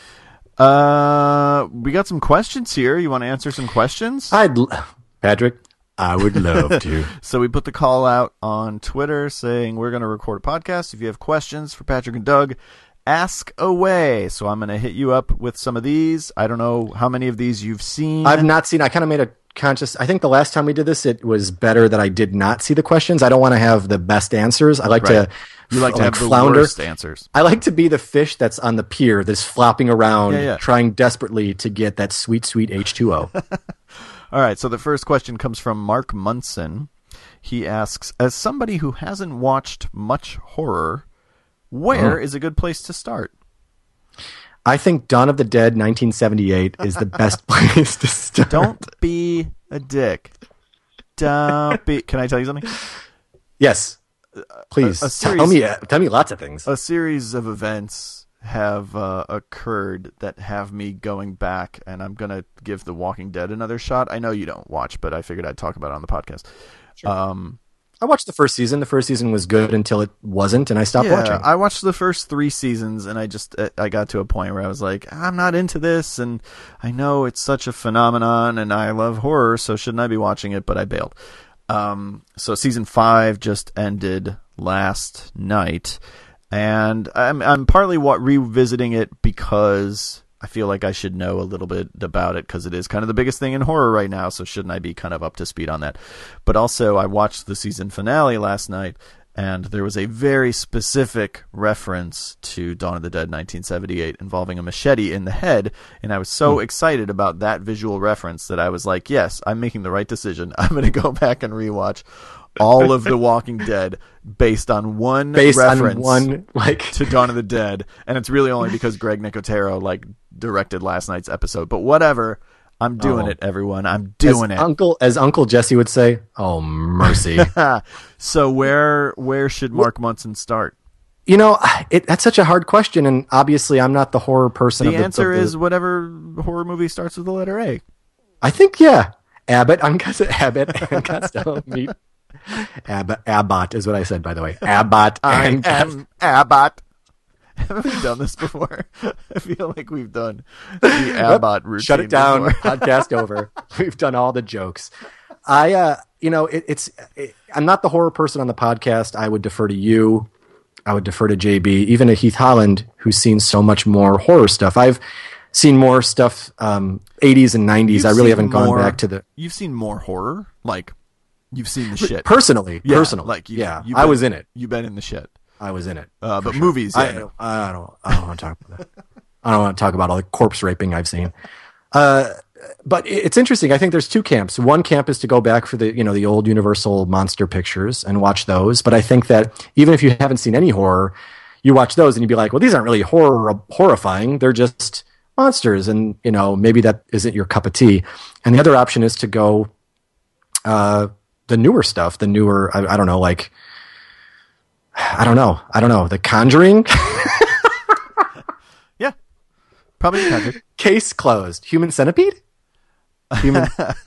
We got some questions here. You want to answer some questions? Patrick, I would love to. So we put the call out on Twitter saying we're going to record a podcast. If you have questions for Patrick and Doug, ask away. So I'm going to hit you up with some of these. I don't know how many of these you've seen. I've not seen. I kind of made a conscious. I think the last time we did this, it was better that I did not see the questions. I don't want to have the best answers. I like to. You like to have the flounder. Worst answers. I like to be the fish that's on the pier that's flopping around, trying desperately to get that sweet, sweet H2O. All right, so the first question comes from Mark Munson. He asks, as somebody who hasn't watched much horror, where is a good place to start? I think Dawn of the Dead 1978 is the best place to start. Don't be a dick. Can I tell you something? Yes. Please tell me lots of things. A series of events have occurred that have me going back, and I'm gonna give The Walking Dead another shot. I know you don't watch, but I figured I'd talk about it on the podcast. Sure. I watched the first season. The first season was good until it wasn't, and I stopped watching. I watched the first 3 seasons, and I got to a point where I was like, I'm not into this, and I know it's such a phenomenon, and I love horror, so shouldn't I be watching it? But I bailed. So season 5 just ended last night, and I'm partly revisiting it because I feel like I should know a little bit about it because it is kind of the biggest thing in horror right now, so shouldn't I be kind of up to speed on that? But also I watched the season finale last night, and there was a very specific reference to Dawn of the Dead 1978 involving a machete in the head, and I was so excited about that visual reference that I was like, yes, I'm making the right decision. I'm going to go back and rewatch all of The Walking Dead based on one reference to Dawn of the Dead, and it's really only because Greg Nicotero directed last night's episode. But whatever, I'm doing it, everyone. I'm doing it. As Uncle Jesse would say, oh mercy. So where should Mark Munson start? That's such a hard question, and obviously I'm not the horror person. The answer is whatever horror movie starts with the letter A. I think Abbott and Costello meet. Abbott is what I said, by the way. Abbott. I am Abbott. Haven't we done this before? I feel like we've done the Abbott routine. Shut it down. Before. Podcast over. We've done all the jokes. I'm not the horror person on the podcast. I would defer to you. I would defer to JB, even to Heath Holland, who's seen so much more horror stuff. I've seen more stuff, 80s and 90s. I really haven't gone back to the... You've seen more horror? You've seen the shit. Personally. I was in it. You've been in the shit. I was in it. But sure. Movies, I don't want to talk about that. I don't want to talk about all the corpse raping I've seen. but it's interesting. I think there's two camps. One camp is to go back for the old Universal monster pictures and watch those. But I think that even if you haven't seen any horror, you watch those and you'd be like, well, these aren't really horrifying. They're just monsters. And, maybe that isn't your cup of tea. And the other option is to go the newer stuff, I don't know, The Conjuring. Yeah, probably The Conjuring. Case closed. Human Centipede? Yeah,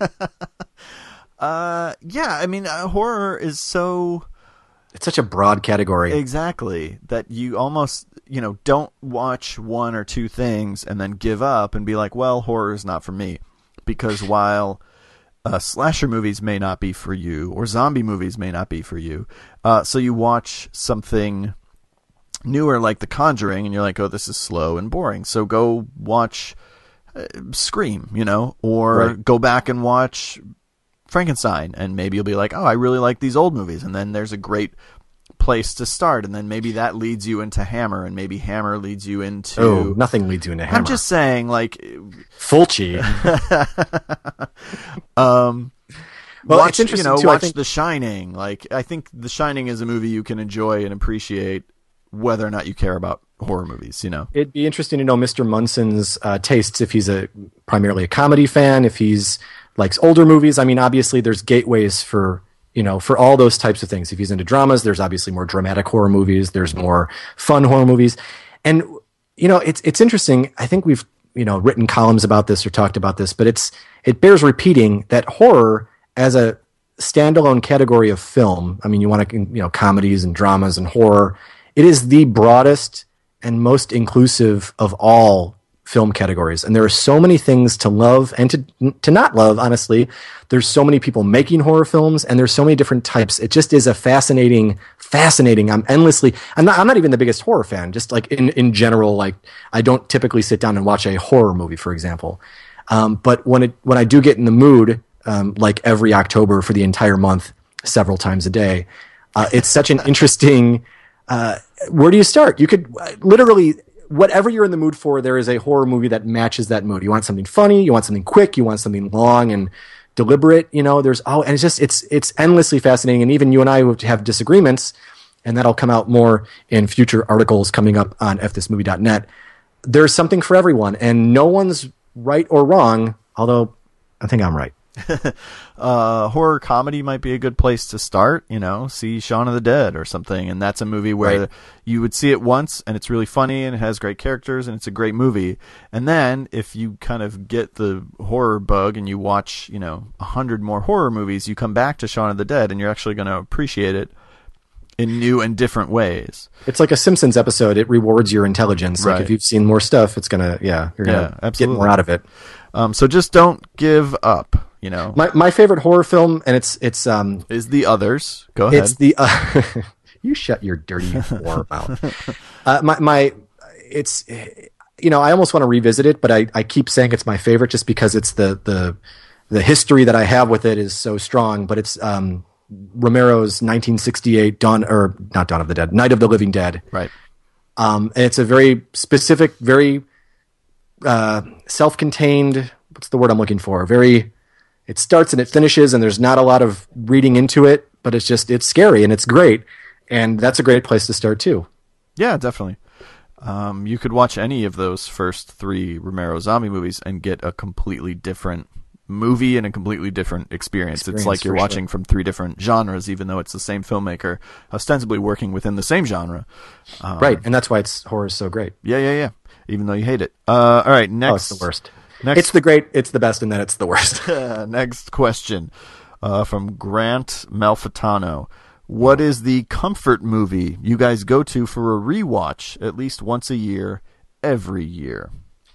I mean, horror is so... It's such a broad category. Exactly. That you almost, don't watch one or two things and then give up and be like, well, horror is not for me. Because while slasher movies may not be for you, or zombie movies may not be for you, so you watch something newer like The Conjuring and you're like, oh, this is slow and boring. So go watch Scream, or right. Go back and watch Frankenstein, and maybe you'll be like, oh, I really like these old movies, and then there's a great place to start, and then maybe that leads you into Hammer, and maybe Hammer leads you into... Oh, nothing leads you into Hammer. I'm just saying, like... Fulci. Watch, it's interesting, too. Watch I think... The Shining. Like, I think The Shining is a movie you can enjoy and appreciate whether or not you care about horror movies, It'd be interesting to know Mr. Munson's tastes, if he's primarily a comedy fan, if he's likes older movies. I mean, obviously there's gateways for all those types of things. If he's into dramas, there's obviously more dramatic horror movies. There's more fun horror movies. And, it's interesting. I think we've, written columns about this or talked about this, but it bears repeating that horror as a standalone category of film, I mean, you want to, comedies and dramas and horror, it is the broadest and most inclusive of all film categories. And there are so many things to love and to not love, honestly. There's so many people making horror films, and there's so many different types. It just is a fascinating. I'm not even the biggest horror fan, just like in general, like I don't typically sit down and watch a horror movie, for example. But when I do get in the mood, like every October for the entire month, several times a day, it's such an interesting, where do you start? You could literally, whatever you're in the mood for, there is a horror movie that matches that mood. You want something funny, you want something quick, you want something long and deliberate, and it's endlessly fascinating. And even you and I would have disagreements, and that'll come out more in future articles coming up on fthismovie.net. There's something for everyone, and no one's right or wrong, although I think I'm right. Horror comedy might be a good place to start, see Shaun of the Dead or something, and that's a movie where right. You would see it once and it's really funny and it has great characters and it's a great movie. And then if you kind of get the horror bug and you watch 100 more horror movies, you come back to Shaun of the Dead and you're actually going to appreciate it in new and different ways. It's like a Simpsons episode. It rewards your intelligence. Right. Like if you've seen more stuff, you're gonna get more out of it. So just don't give up. My favorite horror film, and it's is The Others. Go ahead. It's the you shut your dirty horror mouth. I almost want to revisit it, but I keep saying it's my favorite just because it's the history that I have with it is so strong. But it's Romero's 1968 Night of the Living Dead. Right. And it's a very specific, very self-contained. What's the word I'm looking for? It starts and it finishes, and there's not a lot of reading into it, but it's scary and it's great, and that's a great place to start too. Yeah, definitely. You could watch any of those first 3 Romero zombie movies and get a completely different movie and a completely different experience. It's like you're watching from 3 different genres, even though it's the same filmmaker ostensibly working within the same genre. Right, and that's why horror is so great. Yeah. Even though you hate it. All right, next. Oh, it's the worst. It's the best, and then it's the worst. Next question from Grant Malfitano. What is the comfort movie you guys go to for a rewatch at least once a year, every year?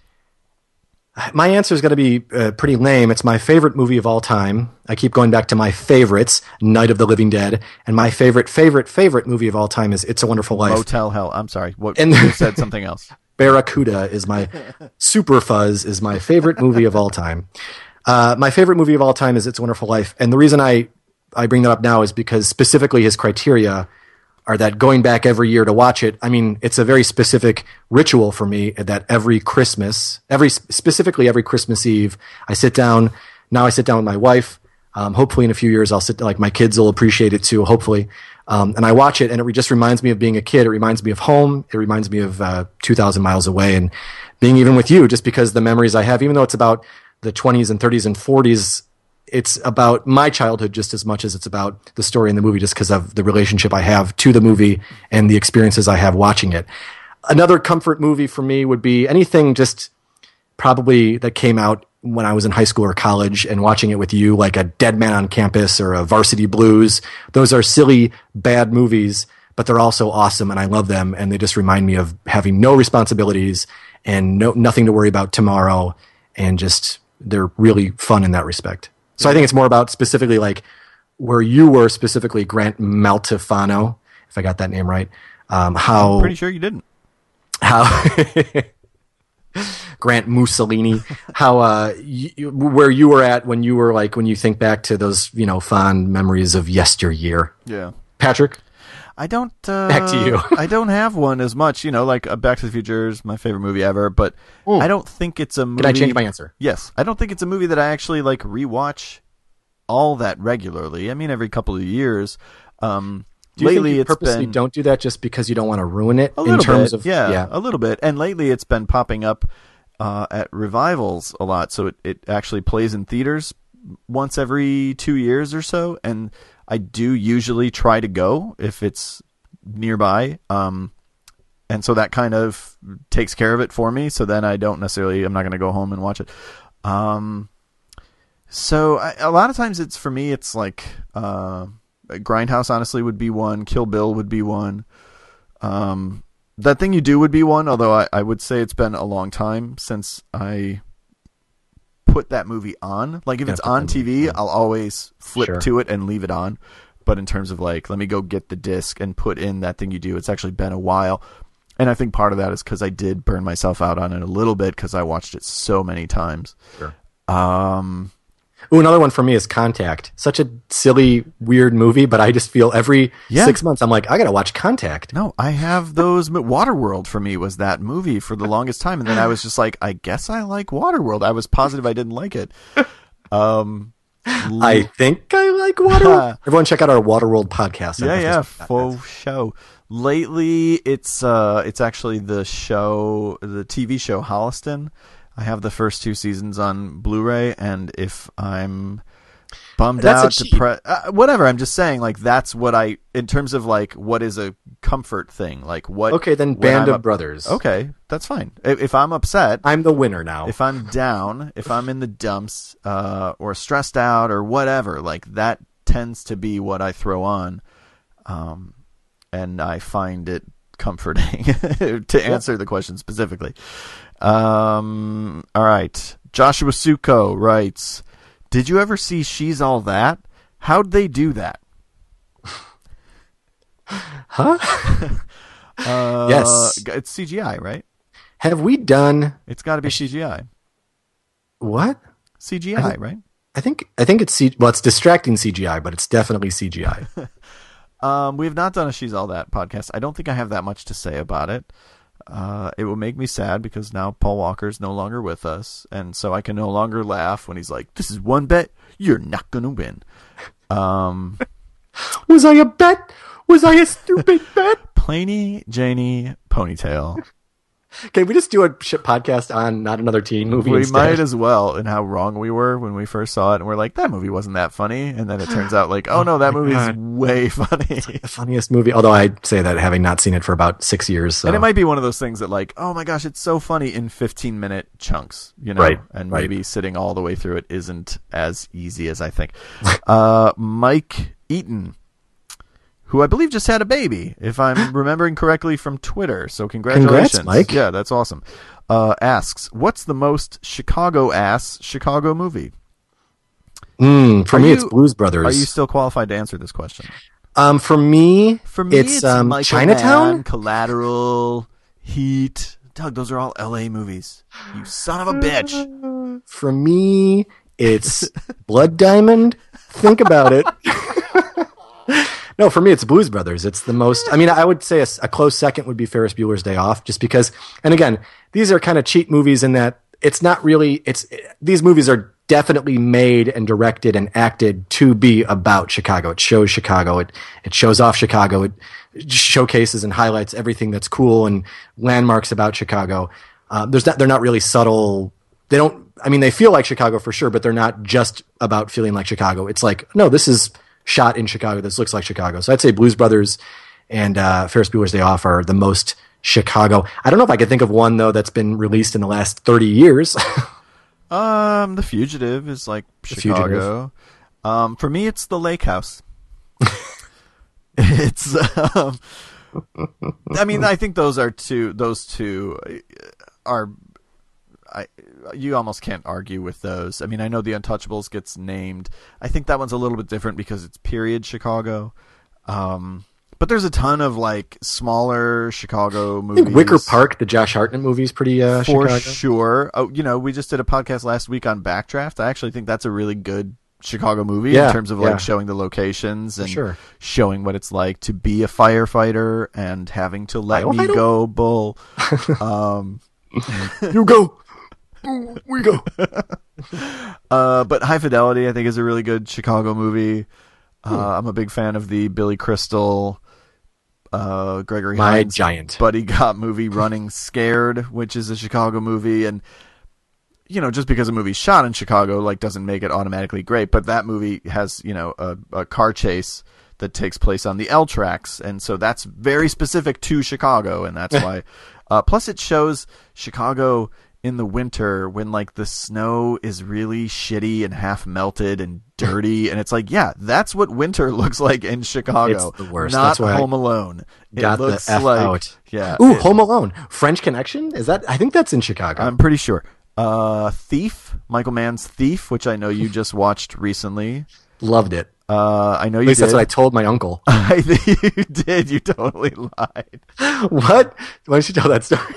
My answer is going to be pretty lame. It's my favorite movie of all time. I keep going back to my favorites, Night of the Living Dead, and my favorite movie of all time is It's a Wonderful Life. Motel Hell. I'm sorry. You said something else. Barracuda is my Super Fuzz is my favorite movie of all time. My favorite movie of all time is It's a Wonderful Life, and the reason I bring that up now is because specifically his criteria are that going back every year to watch it. I mean, it's a very specific ritual for me that every Christmas, specifically every Christmas Eve, I sit down. Now I sit down with my wife. Hopefully in a few years, like my kids will appreciate it too, hopefully. And I watch it and it just reminds me of being a kid. It reminds me of home. It reminds me of 2,000 miles away and being even with you, just because the memories I have, even though it's about the 20s and 30s and 40s, it's about my childhood just as much as it's about the story in the movie, just because of the relationship I have to the movie and the experiences I have watching it. Another comfort movie for me would be anything just probably that came out when I was in high school or college and watching it with you, like a Dead Man on Campus or a Varsity Blues. Those are silly, bad movies, but they're also awesome and I love them. And they just remind me of having no responsibilities and nothing to worry about tomorrow. And just, they're really fun in that respect. So I think it's more about specifically like where you were specifically Grant Maltefano, if I got that name right. I'm pretty sure you didn't. How Grant Mussolini, how where you were at when you were like when you think back to those fond memories of yesteryear. Yeah, Patrick. I don't. Back to you. I don't have one as much. Like Back to the Future is my favorite movie ever, but I don't think it's a movie. Can I change my answer? Yes, I don't think it's a movie that I actually like rewatch all that regularly. I mean, every couple of years. Do you think you purposely don't do that just because you don't want to ruin it? A little bit. And lately, it's been popping up at revivals a lot. So it actually plays in theaters once every 2 years or so, and I do usually try to go if it's nearby. And so that kind of takes care of it for me. So then I'm not going to go home and watch it. So a lot of times for me, it's like, Grindhouse honestly would be one. Kill Bill would be one. That Thing You Do would be one, although I would say it's been a long time since I put that movie on. Like if it's on TV, I'll always flip to it and leave it on. But in terms of like, let me go get the disc and put in That Thing You Do, it's actually been a while. And I think part of that is because I did burn myself out on it a little bit because I watched it so many times. Sure. Another one for me is Contact. Such a silly, weird movie, but I just feel every 6 months I'm like, I gotta watch Contact. No, I have those. Waterworld for me was that movie for the longest time, and then I was just like, I guess I like Waterworld. I was positive I didn't like it. I think I like Waterworld. Everyone check out our Waterworld podcast. Yeah, faux show. Lately, it's actually the TV show Holliston. I have the first 2 seasons on Blu-ray, and if I'm bummed out, depressed, whatever, I'm just saying, like, that's what in terms of, like, what is a comfort thing, like, what... Okay, then Band of Brothers. Okay, that's fine. If I'm upset... I'm the winner now. If I'm down, if I'm in the dumps, or stressed out, or whatever, like, that tends to be what I throw on, and I find it comforting, to answer the question specifically. All right. Joshua Suko writes, did you ever see She's All That? How'd they do that? Huh? Yes. It's CGI, right? Have we done... It's got to be CGI. What? CGI, right? I think it's it's distracting CGI, but it's definitely CGI. We have not done a She's All That podcast. I don't think I have that much to say about it. It will make me sad because now Paul Walker's no longer with us, and so I can no longer laugh when he's like, "This is one bet you're not gonna win." Was I a bet? Was I a stupid bet? Plainy Janie Ponytail. Can we just do a shit podcast on Not Another Teen Movie? We might as well, and how wrong we were when we first saw it, and we're like, that movie wasn't that funny, and then it turns out like, oh no, that movie is way funny. It's like the funniest movie, although I'd say that having not seen it for about 6 years. So. And it might be one of those things that like, oh my gosh, it's so funny in 15-minute chunks, Right. And maybe sitting all the way through it isn't as easy as I think. Mike Eaton, who I believe just had a baby, if I'm remembering correctly from Twitter. So congratulations. Congrats, Mike. Yeah, that's awesome. Asks, what's the most Chicago-ass Chicago movie? For me, it's Blues Brothers. Are you still qualified to answer this question? For me, it's Chinatown? Man, Collateral, Heat. Doug, those are all L.A. movies. You son of a bitch. For me, it's Blood Diamond. Think about it. No, for me, it's Blues Brothers. It's the most. I mean, I would say a close second would be Ferris Bueller's Day Off, just because. And again, these are kind of cheap movies in that it's not really. These movies are definitely made and directed and acted to be about Chicago. It shows Chicago. It shows off Chicago. It showcases and highlights everything that's cool and landmarks about Chicago. They're not really subtle. They don't. I mean, they feel like Chicago for sure, but they're not just about feeling like Chicago. It's like, no, this is shot in Chicago. This looks like Chicago. So I'd say Blues Brothers and Ferris Bueller's Day Off are the most Chicago. I don't know if I could think of one though that's been released in the last 30 years. The Fugitive is like Chicago. For me, it's The Lake House. It's. I mean, I think those two are. You almost can't argue with those. I mean, I know The Untouchables gets named. I think that one's a little bit different because it's period Chicago. But there's a ton of like smaller Chicago movies. I think Wicker Park, the Josh Hartnett movie, is pretty for Chicago. Sure. Oh, we just did a podcast last week on Backdraft. I actually think that's a really good Chicago movie in terms of like showing the locations and showing what it's like to be a firefighter and having to let me go, bull. You go. We go. But High Fidelity, I think, is a really good Chicago movie. I'm a big fan of the Billy Crystal, Gregory Hines buddy cop movie Running Scared, which is a Chicago movie. And, just because a movie's shot in Chicago, like, doesn't make it automatically great. But that movie has, a car chase that takes place on the L tracks. And so that's very specific to Chicago. And that's why. Plus, it shows Chicago in the winter when like the snow is really shitty and half melted and dirty, and it's like, yeah, that's what winter looks like in Chicago. It's the worst. Not that's why Home Alone. Got it looks the F like, out. Yeah. Ooh, Home Alone. French Connection? Is that? I think that's in Chicago. I'm pretty sure. Thief, Michael Mann's Thief, which I know you just watched recently. Loved it. I know you did. At least that's what I told my uncle. I think you did. You totally lied. What? Why don't you tell that story?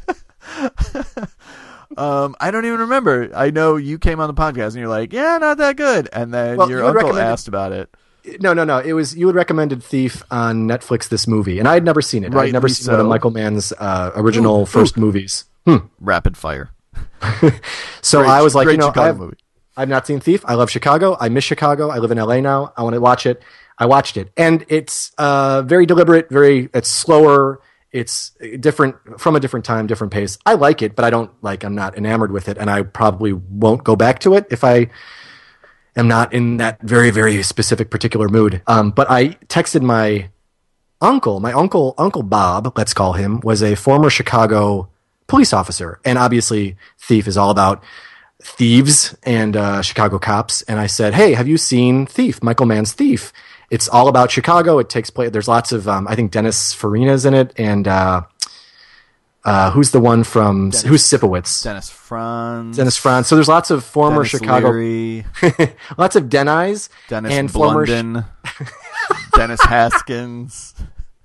I don't even remember. I know you came on the podcast and you're like, yeah, not that good. And then your uncle asked about it. No. It was you had recommended Thief on Netflix, this movie, and I had never seen it. I'd never seen one of Michael Mann's original first movies. Rapid fire. So great, I was like, movie. I've not seen Thief. I love Chicago. I miss Chicago. I live in LA now. I want to watch it. I watched it, and it's very deliberate. It's slower. It's different from a different time, different pace. I like it, but I'm not enamored with it, and I probably won't go back to it if I am not in that very, very specific particular mood. But I texted my uncle. My Uncle Bob, let's call him, was a former Chicago police officer, and obviously Thief is all about thieves and Chicago cops. And I said, hey, have you seen Thief, Michael Mann's Thief? It's all about Chicago. It takes place. There's lots of, I think Dennis Farina's in it, and who's the one from who's Sipowicz? Dennis Franz. So there's lots of former Dennis Chicago, Leary, lots of Denny's, Dennis and Blunden, Dennis Haskins.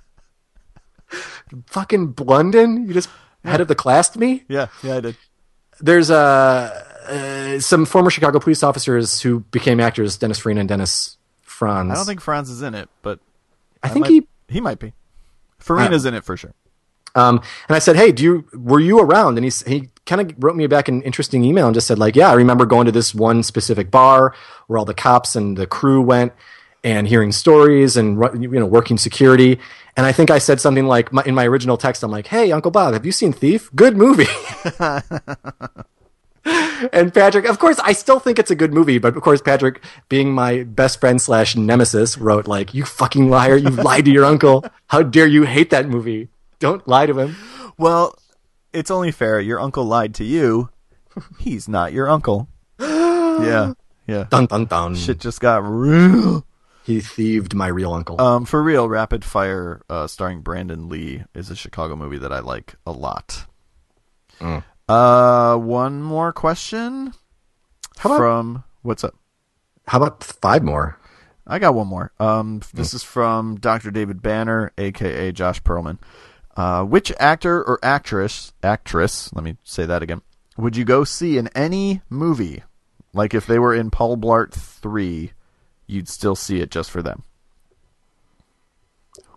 Fucking Blunden. You just head of the class to me. Yeah, I did. There's some former Chicago police officers who became actors, Dennis Farina and Dennis Franz. I don't think Franz is in it, but I think he might be. Farina's in it for sure. And I said, hey, were you around? And he kind of wrote me back an interesting email and just said, like, yeah, I remember going to this one specific bar where all the cops and the crew went and hearing stories and, working security. And I think I said something like, in my original text, I'm like, hey, Uncle Bob, have you seen Thief? Good movie. And Patrick, of course, I still think it's a good movie, but of course, Patrick, being my best friend / nemesis, wrote like, you fucking liar, you lied to your uncle. How dare you hate that movie? Don't lie to him. Well, it's only fair. Your uncle lied to you. He's not your uncle. Yeah. Dun, dun, dun. Shit just got real. He thieved my real uncle. For real, Rapid Fire, starring Brandon Lee, is a Chicago movie that I like a lot. One more question. What's up? How about 5 more? I got one more. This is from Dr. David Banner, a.k.a. Josh Perlman. Which actor or actress, let me say that again, would you go see in any movie? Like if they were in Paul Blart 3, you'd still see it just for them.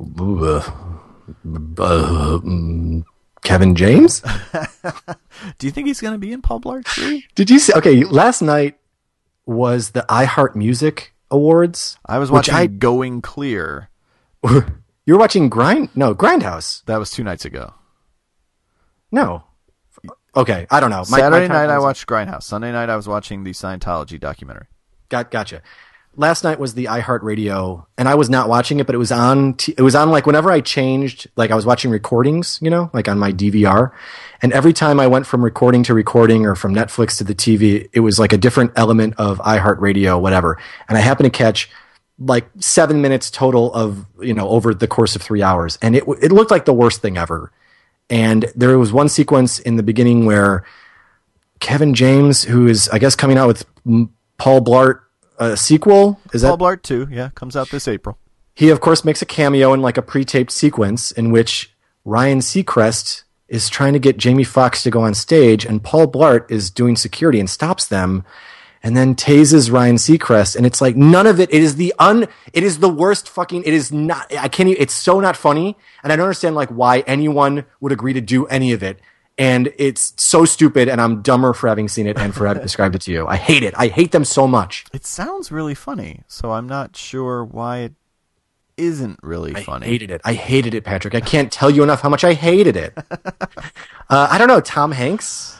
Kevin James? Do you think he's going to be in Paul Blart 3? Did you see? Okay, last night was the iHeart Music Awards. I was watching Going Clear. You were watching Grindhouse. That was 2 nights ago. No. Okay, I don't know. Saturday night I watched Grindhouse. Sunday night I was watching the Scientology documentary. Gotcha. Last night was the iHeartRadio, and I was not watching it, but it was on. It was on like whenever I changed, like I was watching recordings, like on my DVR, and every time I went from recording to recording or from Netflix to the TV, it was like a different element of iHeartRadio, whatever. And I happened to catch like 7 minutes total of over the course of 3 hours, and it looked like the worst thing ever. And there was one sequence in the beginning where Kevin James, who is I guess coming out with Paul Blart. A sequel? Paul Blart 2, yeah, comes out this April. He, of course, makes a cameo in like a pre-taped sequence in which Ryan Seacrest is trying to get Jamie Foxx to go on stage, and Paul Blart is doing security and stops them, and then tases Ryan Seacrest, and it's like none of it. It is the worst fucking. It is not. I can't. It's so not funny, and I don't understand like why anyone would agree to do any of it. And it's so stupid, and I'm dumber for having seen it and for having described it to you. I hate it. I hate them so much. It sounds really funny, so I'm not sure why it isn't really funny. I hated it, Patrick. I can't tell you enough how much I hated it. I don't know, Tom Hanks.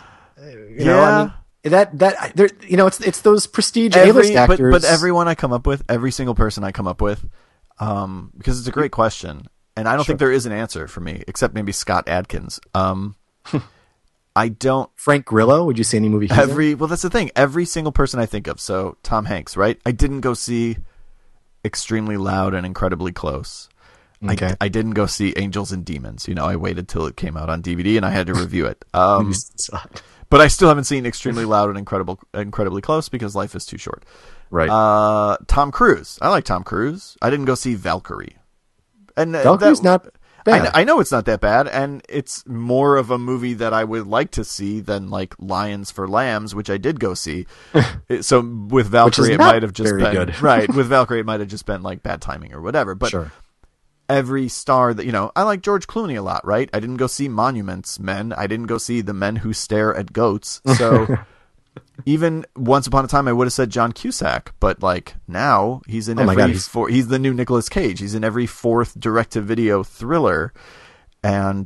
It's those prestige A-list actors. But everyone I come up with, every single person I come up with, because it's a great question, and I don't think there is an answer for me, except maybe Scott Adkins. I don't. Frank Grillo? Would you see any movie? Well, that's the thing. Every single person I think of. So Tom Hanks, right? I didn't go see Extremely Loud and Incredibly Close. Okay. I didn't go see Angels and Demons. I waited till it came out on DVD and I had to review it. But I still haven't seen Extremely Loud and Incredibly Close because life is too short. Right. Tom Cruise. I like Tom Cruise. I didn't go see Valkyrie. And Valkyrie's not bad. I know it's not that bad, and it's more of a movie that I would like to see than like Lions for Lambs, which I did go see. So with Valkyrie, it might have just been good. Right. With Valkyrie, it might have just been like bad timing or whatever. But every star that I like George Clooney a lot. Right. I didn't go see Monuments Men. I didn't go see The Men Who Stare at Goats. So. Even Once Upon a Time, I would have said John Cusack, but like now he's in he's the new Nicolas Cage. He's in every fourth direct-to-video thriller, and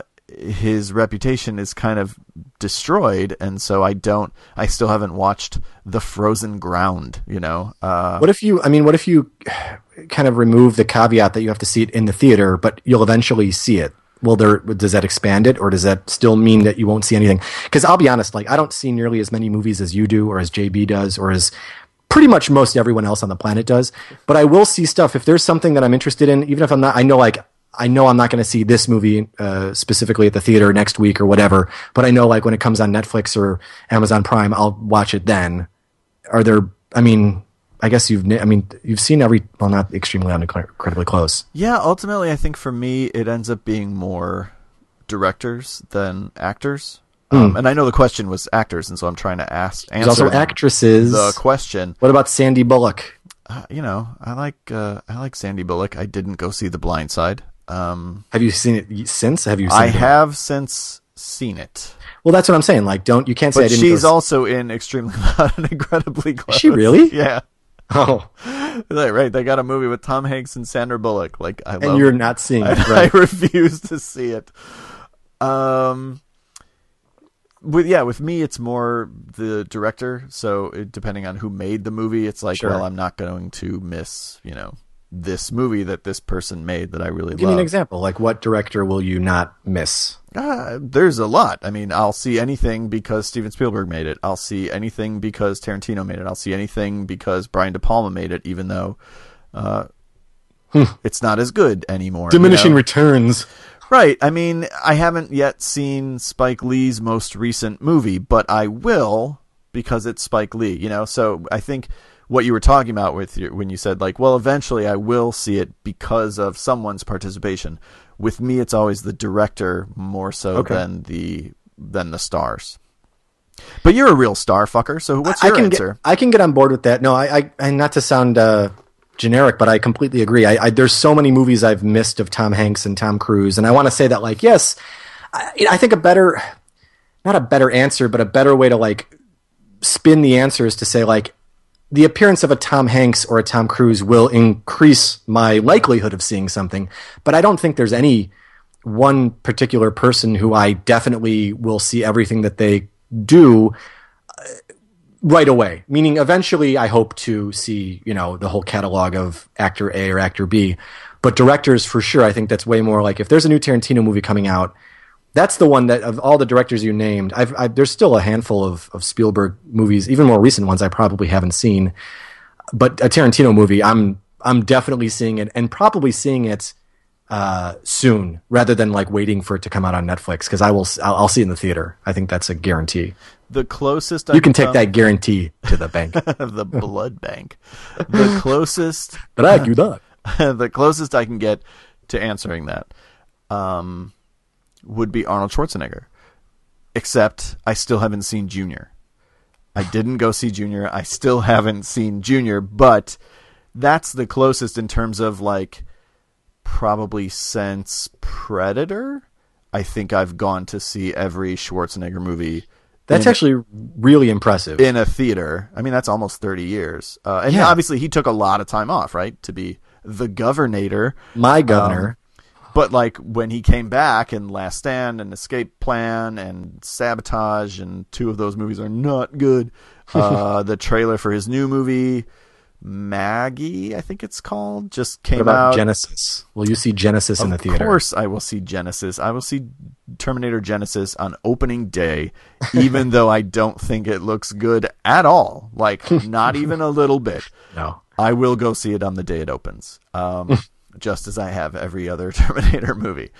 his reputation is kind of destroyed. And so I still haven't watched The Frozen Ground. What if you kind of remove the caveat that you have to see it in the theater, but you'll eventually see it? Well, does that expand it, or does that still mean that you won't see anything? Because I'll be honest, like I don't see nearly as many movies as you do, or as JB does, or as pretty much most everyone else on the planet does. But I will see stuff if there's something that I'm interested in, even if I'm not. I know I'm not going to see this movie specifically at the theater next week or whatever. But I know like when it comes on Netflix or Amazon Prime, I'll watch it then. Are there? I guess you've seen not Extremely Loud and Incredibly Close. Yeah, ultimately, I think for me, it ends up being more directors than actors. And I know the question was actors, and so I'm trying to answer There's also actresses. The question. What about Sandy Bullock? I like Sandy Bullock. I didn't go see The Blind Side. Have you seen it since? I have since seen it. Well, that's what I'm saying. Like, you can't say I didn't. She's also in Extremely Loud and Incredibly Close. Is she really? Yeah. Oh, right. They got a movie with Tom Hanks and Sandra Bullock. Like, you're not seeing it. Right? I refuse to see it. With me, it's more the director. So depending on who made the movie, it's like, well, I'm not going to miss, this movie that this person made that I really love. Give me an example. Like, what director will you not miss? There's a lot. I'll see anything because Steven Spielberg made it. I'll see anything because Tarantino made it. I'll see anything because Brian De Palma made it, even though it's not as good anymore. Diminishing returns. Right. I haven't yet seen Spike Lee's most recent movie, but I will because it's Spike Lee. So I think what you were talking about when you said like, well, eventually I will see it because of someone's participation. With me, it's always the director more so than the stars. But you're a real star fucker, so what's your answer? I can get on board with that. No, I not to sound generic, but I completely agree. There's so many movies I've missed of Tom Hanks and Tom Cruise, and I want to say that, like, yes, I think not a better answer, but a better way to like spin the answer is to say, like, the appearance of a Tom Hanks or a Tom Cruise will increase my likelihood of seeing something, but I don't think there's any one particular person who I definitely will see everything that they do right away. Meaning, eventually, I hope to see, the whole catalog of actor A or actor B. But directors, for sure, I think that's way more like, if there's a new Tarantino movie coming out, that's the one that, of all the directors you named, there's still a handful of Spielberg movies, even more recent ones I probably haven't seen. But a Tarantino movie, I'm definitely seeing it, and probably seeing it soon, rather than like waiting for it to come out on Netflix, because I'll see it in the theater. I think that's a guarantee. The closest you can take that guarantee to the bank. The blood bank. The closest. But you not. The closest I can get to answering that would be Arnold Schwarzenegger. Except I still haven't seen Junior. I didn't go see Junior. I still haven't seen Junior, but that's the closest in terms of like probably since Predator. I think I've gone to see every Schwarzenegger movie. That's actually really impressive. In a theater. I mean, that's almost 30 years. And obviously he took a lot of time off, right? To be the governor. My governor. But like when he came back in Last Stand and Escape Plan and Sabotage, and two of those movies are not good. The trailer for his new movie, Maggie, I think it's called, just came out. Genesis? Will you see Genesis in the theater? Of course I will see Genesis. I will see Terminator Genesis on opening day, even though I don't think it looks good at all. Like, not even a little bit. No. I will go see it on the day it opens, just as I have every other Terminator movie.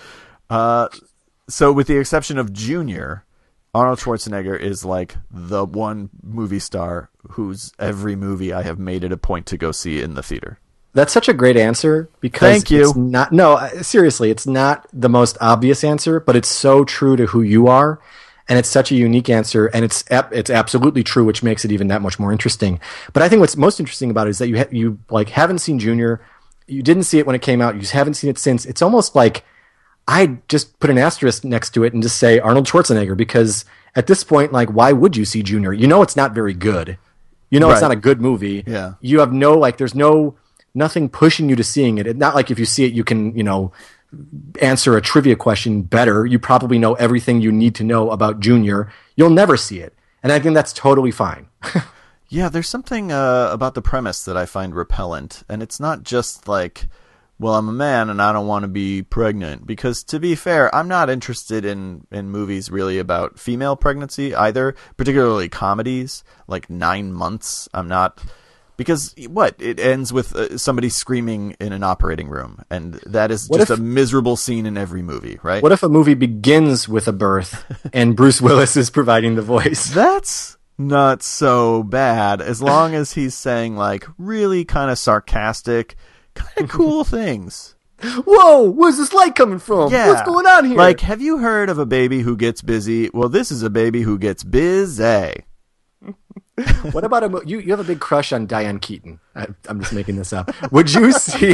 So with the exception of Junior, Arnold Schwarzenegger is like the one movie star whose every movie I have made it a point to go see in the theater. That's such a great answer, because Thank you. It's not, no, seriously, it's not the most obvious answer, but it's so true to who you are, and it's such a unique answer, and it's absolutely true, which makes it even that much more interesting. But I think what's most interesting about it is that you like haven't seen Junior, you didn't see it when it came out, you just haven't seen it since. It's almost like I just put an asterisk next to it and just say Arnold Schwarzenegger, because at this point, like, why would you see Junior? You know it's not very good. You know It's not a good movie. Yeah. You have there's nothing pushing you to seeing it. It's not like if you see it, you can, answer a trivia question better. You probably know everything you need to know about Junior. You'll never see it. And I think that's totally fine. Yeah, there's something about the premise that I find repellent. And it's not just like, well, I'm a man and I don't want to be pregnant. Because to be fair, I'm not interested in movies really about female pregnancy either, particularly comedies, like 9 months. I'm not... Because it ends with somebody screaming in an operating room, and that is just a miserable scene in every movie, right? What if a movie begins with a birth and Bruce Willis is providing the voice? That's not so bad, as long as he's saying like really kind of sarcastic, kind of cool things. Whoa, where's this light coming from? Yeah. What's going on here? Like, have you heard of a baby who gets busy? Well, this is a baby who gets busy. What about you have a big crush on Diane Keaton. I'm just making this up. Would you see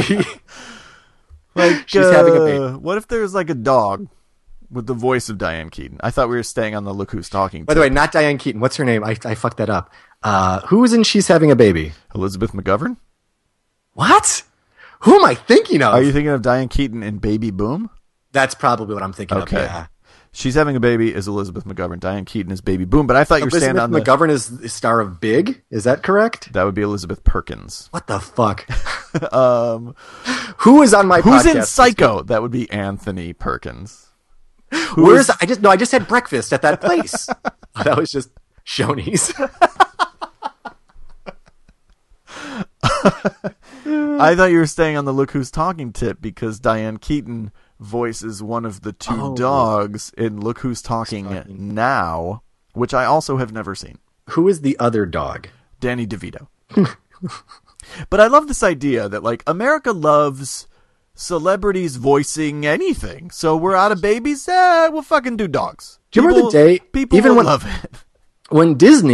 like she's having a baby? What if there's like a dog with the voice of Diane Keaton? I thought we were staying on the Look Who's Talking. By the way, not Diane Keaton. What's her name? I fucked that up. Who is in She's Having a Baby? Elizabeth McGovern? What? Who am I thinking of? Are you thinking of Diane Keaton in Baby Boom? That's probably what I'm thinking of, Okay. yeah. She's Having a Baby is Elizabeth McGovern. Diane Keaton is Baby Boom, but I thought you were standing on the... McGovern is the star of Big? Is that correct? That would be Elizabeth Perkins. What the fuck? Who is on my podcast? Who's in Psycho? That would be Anthony Perkins. I just had breakfast at that place. That was just Shoney's. I thought you were staying on the Look Who's Talking tip because Diane Keaton voices one of the two dogs in Look Who's Talking Now, which I also have never seen. Who is the other dog? Danny DeVito. But I love this idea that, like, America loves celebrities voicing anything. So we're out of babies, we'll fucking do dogs. Do you remember the day... People even will love it. When Disney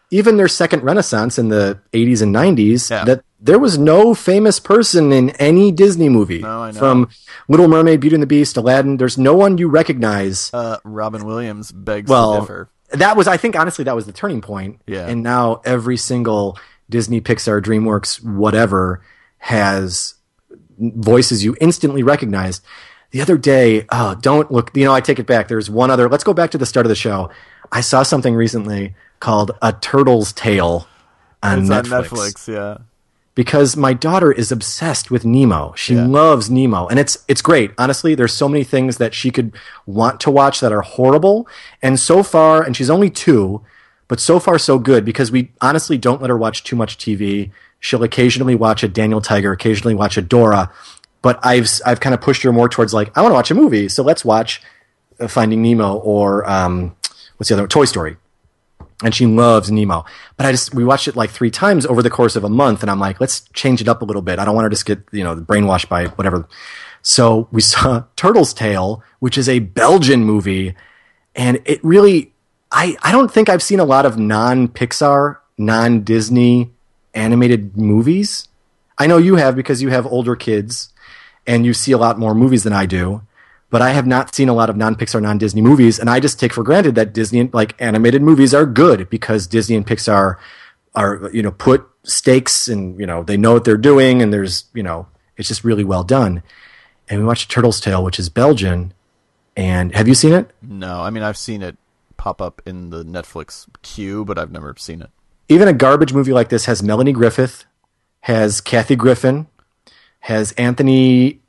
even their second renaissance in the 80s and 90s, Yeah. that there was no famous person in any Disney movie. No, I know. From Little Mermaid, Beauty and the Beast, Aladdin, there's no one you recognize. Robin Williams begs to differ. I think honestly that was the turning point. Yeah. And now every single Disney, Pixar, DreamWorks, whatever, has voices you instantly recognize. The other day, don't look, I take it back. There's one other, let's go back to the start of the show. I saw something recently called A Turtle's Tale on It's Netflix. on Netflix, yeah. Because my daughter is obsessed with Nemo. She loves Nemo. And it's great. Honestly, there's so many things that she could want to watch that are horrible. And so far, and she's only 2, but so far so good because we honestly don't let her watch too much TV. She'll occasionally watch a Daniel Tiger, occasionally watch a Dora. But I've kind of pushed her more towards like, I want to watch a movie. So let's watch Finding Nemo or what's the other one? Toy Story. And she loves Nemo. But we watched it like 3 times over the course of a month. And I'm like, let's change it up a little bit. I don't want her to just get, brainwashed by whatever. So we saw Turtle's Tale, which is a Belgian movie. And it really, I don't think I've seen a lot of non-Pixar, non-Disney animated movies. I know you have because you have older kids and you see a lot more movies than I do. But I have not seen a lot of non-Pixar, non-Disney movies, and I just take for granted that Disney, like animated movies, are good because Disney and Pixar are, put stakes and they know what they're doing, and there's, it's just really well done. And we watched Turtle's Tale, which is Belgian. And have you seen it? No, I mean I've seen it pop up in the Netflix queue, but I've never seen it. Even a garbage movie like this has Melanie Griffith, has Kathy Griffin, has Anthony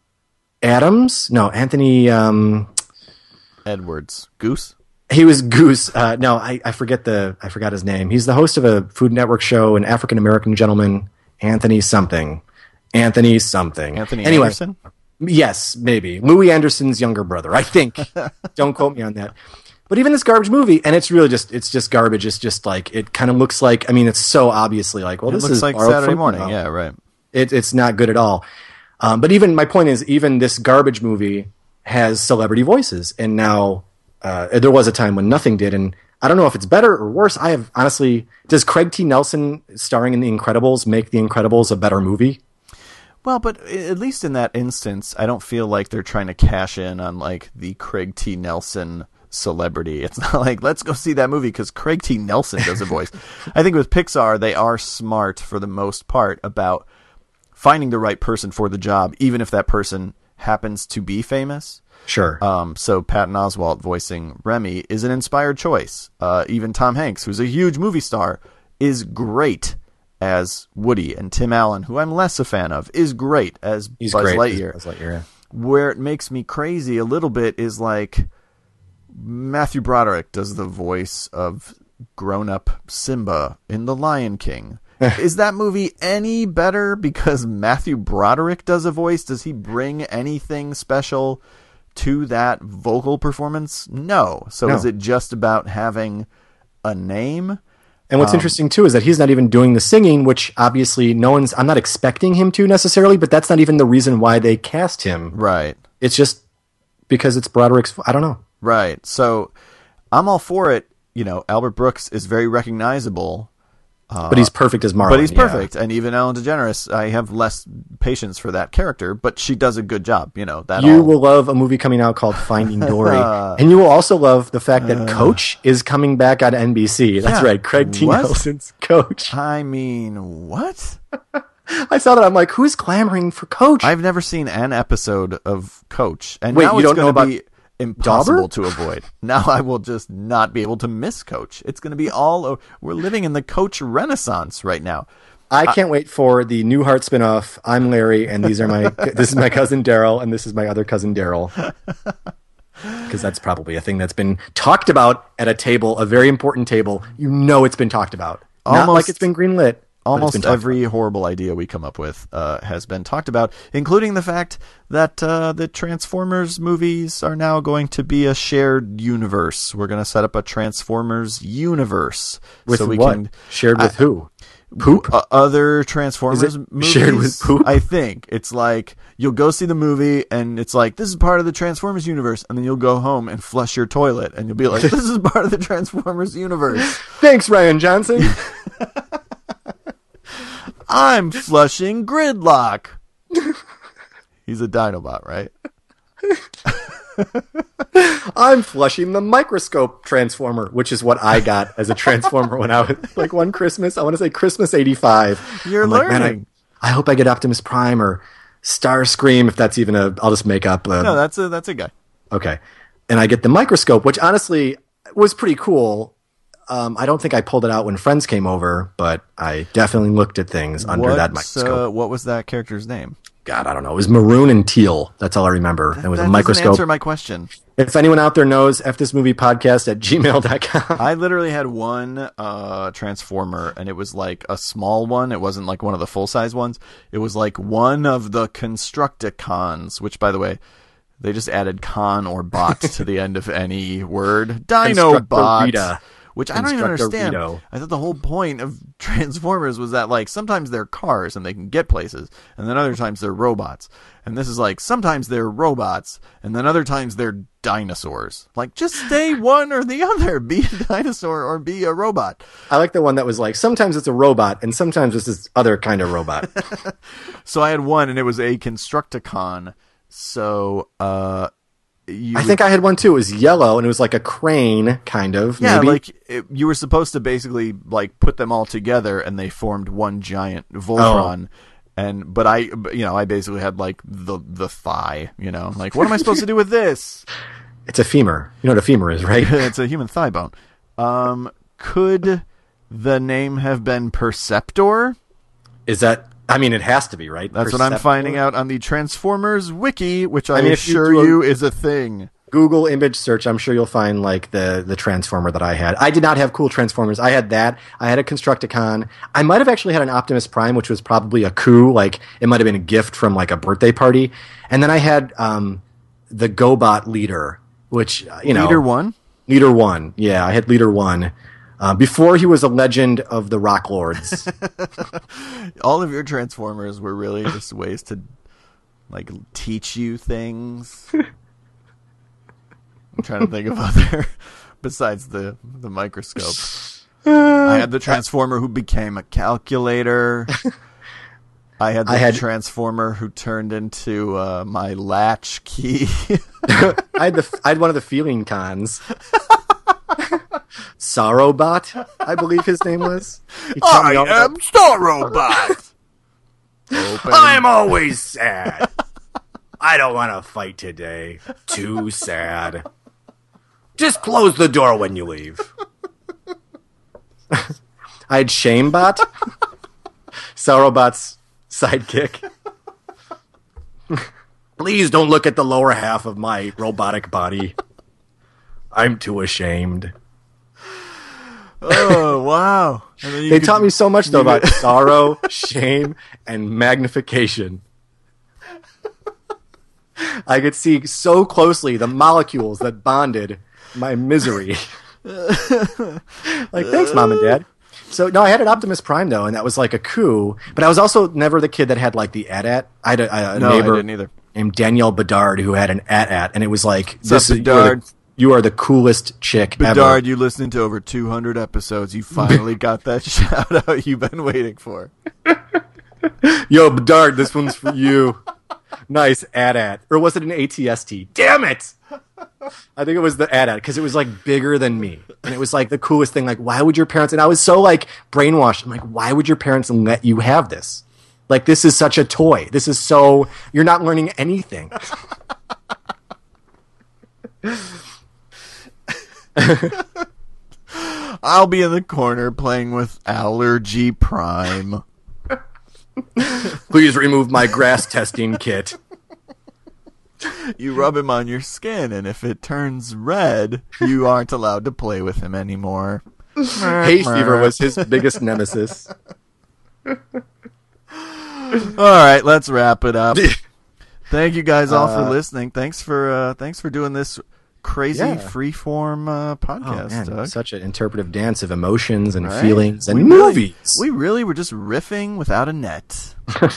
Edwards. Goose? He was Goose. No, I forgot his name. He's the host of a Food Network show, an African-American gentleman, Anthony something. Anthony Anyway, Anderson? Yes, maybe. Louis Anderson's younger brother, I think. Don't quote me on that. But even this garbage movie, and it's really just garbage. It's just like, it kind of looks like, it's so obviously like, well, It this looks is like borrowed Saturday from- morning. well, Yeah, right. It's not good at all. But my point is, even this garbage movie has celebrity voices. And now, there was a time when nothing did. And I don't know if it's better or worse. Does Craig T. Nelson starring in The Incredibles make The Incredibles a better movie? Well, but at least in that instance, I don't feel like they're trying to cash in on like the Craig T. Nelson celebrity. It's not like, let's go see that movie because Craig T. Nelson does a voice. I think with Pixar, they are smart for the most part about finding the right person for the job, even if that person happens to be famous. Sure. So Patton Oswalt voicing Remy is an inspired choice. Even Tom Hanks, who's a huge movie star, is great as Woody, and Tim Allen, who I'm less a fan of, is great as Buzz Lightyear. Buzz Lightyear, yeah. Where it makes me crazy a little bit is like Matthew Broderick does the voice of grown-up Simba in The Lion King. Is that movie any better because Matthew Broderick does a voice? Does he bring anything special to that vocal performance? No. So No. is it just about having a name? And what's interesting too is that he's not even doing the singing, which obviously I'm not expecting him to necessarily, but that's not even the reason why they cast him. Right. It's just because it's Broderick's, I don't know. Right. So I'm all for it. Albert Brooks is very recognizable. But he's perfect as Marlon. But he's yeah. perfect. And even Ellen DeGeneres, I have less patience for that character, but she does a good job. You will love a movie coming out called Finding Dory. And you will also love the fact that Coach is coming back on NBC. That's Yeah. right. Craig T. What? Nelson's Coach. I mean, what? I saw that. I'm like, who's clamoring for Coach? I've never seen an episode of Coach. And Wait, now you it's don't know going to about be impossible Dauber? to avoid. Now I will just not be able to miss Coach. It's going to be we're living in the Coach renaissance right now. I can't wait for the Newhart spinoff. I'm Larry, and this is my cousin Daryl, and this is my other cousin Daryl. Because that's probably a thing that's been talked about at a table, a very important table. It's been talked about. Not like it's been greenlit. but it's been Almost talked every horrible idea we come up with has been talked about, including the fact that the Transformers movies are now going to be a shared universe. We're going to set up a Transformers universe. With so we what? can Shared with who? Poop? Other Transformers Is it movies. shared with poop? I think it's like you'll go see the movie and it's like, this is part of the Transformers universe, and then you'll go home and flush your toilet and you'll be like, this is part of the Transformers universe. Thanks, Ryan Johnson. I'm flushing Gridlock. He's a Dinobot, right? I'm flushing the microscope Transformer, which is what I got as a Transformer when I was like one Christmas. I want to say Christmas '85. You're I'm learning. Like, man, I hope I get Optimus Prime or Starscream, if that's even a. I'll just make up. No, that's a guy. Okay, and I get the microscope, which honestly was pretty cool. I don't think I pulled it out when friends came over, but I definitely looked at things under that microscope. What was that character's name? God, I don't know. It was maroon and teal. That's all I remember. It was a microscope. Doesn't answer my question. If anyone out there knows, fthismoviepodcast@gmail.com. I literally had one Transformer, and it was like a small one. It wasn't like one of the full-size ones. It was like one of the Constructicons, which, by the way, they just added con or bot to the end of any word. Dinobot. Which I don't even understand. I thought the whole point of Transformers was that, like, sometimes they're cars and they can get places, and then other times they're robots. And this is like, sometimes they're robots, and then other times they're dinosaurs. Like, just stay one or the other. Be a dinosaur or be a robot. I like the one that was like, sometimes it's a robot, and sometimes it's this other kind of robot. So I had one, and it was a Constructicon. So, I think I had one too. It was yellow, and it was like a crane, kind of. Yeah, maybe. like you were supposed to basically like put them all together, and they formed one giant Voltron. But I basically had like the thigh. Like, what am I supposed to do with this? It's a femur. You know what a femur is, right? It's a human thigh bone. Could the name have been Perceptor? Is that? I mean, it has to be, right? That's what I'm finding out on the Transformers wiki, which I mean, assure you is a thing. Google image search, I'm sure you'll find like the Transformer that I had. I did not have cool Transformers. I had that. I had a Constructicon. I might have actually had an Optimus Prime, which was probably a coup. Like, it might have been a gift from like a birthday party. And then I had the GoBot Leader, which Leader 1? Leader 1. Yeah, I had Leader 1. Before he was a legend of the Rock Lords. All of your Transformers were really just ways to, like, teach you things. I'm trying to think of other, besides the microscope. I had the Transformer who became a calculator. I had the Transformer who turned into my latch key. I had one of the feeling cons. Sorrowbot, I believe his name was. I am Sorrowbot. I'm always sad. I don't want to fight today. Too sad. Just close the door when you leave. I had Shamebot, Sorrowbot's sidekick. Please don't look at the lower half of my robotic body. I'm too ashamed. Oh, wow. They taught me so much, though, about sorrow, shame, and magnification. I could see so closely the molecules that bonded my misery. Like, thanks, Mom and Dad. So, no, I had an Optimus Prime, though, and that was like a coup. But I was also never the kid that had, like, the AT-AT. I had a neighbor I didn't either. Named Danielle Bedard who had an AT-AT, and it was like, Bedard? You are the coolest chick ever. Bedard, you listened to over 200 episodes. You finally got that shout out you've been waiting for. Yo, Bedard, this one's for you. Nice AT-AT. Or was it an ATST? Damn it! I think it was the AT-AT, because it was like bigger than me. And it was like the coolest thing. Like, why would your parents... And I was so like brainwashed. I'm like, why would your parents let you have this? Like, this is such a toy. This is so... You're not learning anything. I'll be in the corner playing with Allergy Prime. Please remove my grass testing kit. You rub him on your skin, and if it turns red, you aren't allowed to play with him anymore. Hay fever was his biggest nemesis. All right, let's wrap it up. Thank you guys all for listening. Thanks for doing this crazy Yeah. freeform Oh podcast, man, Doug. such an interpretive dance of emotions and Right? feelings and We movies. we really were just riffing without a net.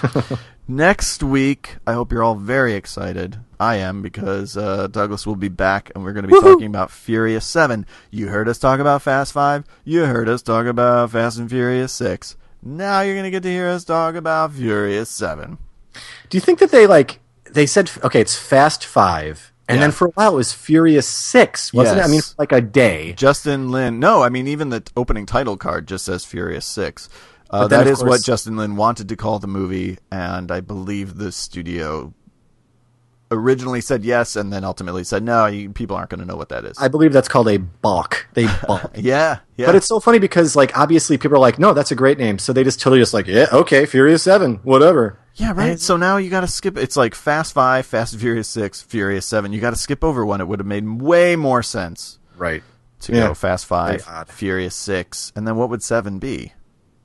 Next week, I hope you're all very excited. I am, because Douglas will be back, and we're going to be talking about Furious 7. You heard us talk about Fast 5. You heard us talk about Fast and Furious 6. Now you're going to get to hear us talk about Furious 7. Do you think that they said, okay, it's Fast 5, and Yeah. then for a while it was Furious 6, wasn't it? I mean, Yes. for like a day. Justin Lin. No, I mean, even the opening title card just says Furious 6. But then, That of is what course- Justin Lin wanted to call the movie, and I believe the studio originally said yes, and then ultimately said no. People aren't going to know what that is. I believe that's called a balk. They balk. Yeah. But it's so funny because, like, obviously people are like, no, that's a great name. So they just totally just like, yeah, okay, Furious 7, whatever. Yeah, right. So now you got to skip. It's like Fast 5, Fast and Furious 6, Furious 7. You got to skip over one. It would have made way more sense Right. to Yeah. go Fast 5, Very odd. Furious 6, and then what would 7 be?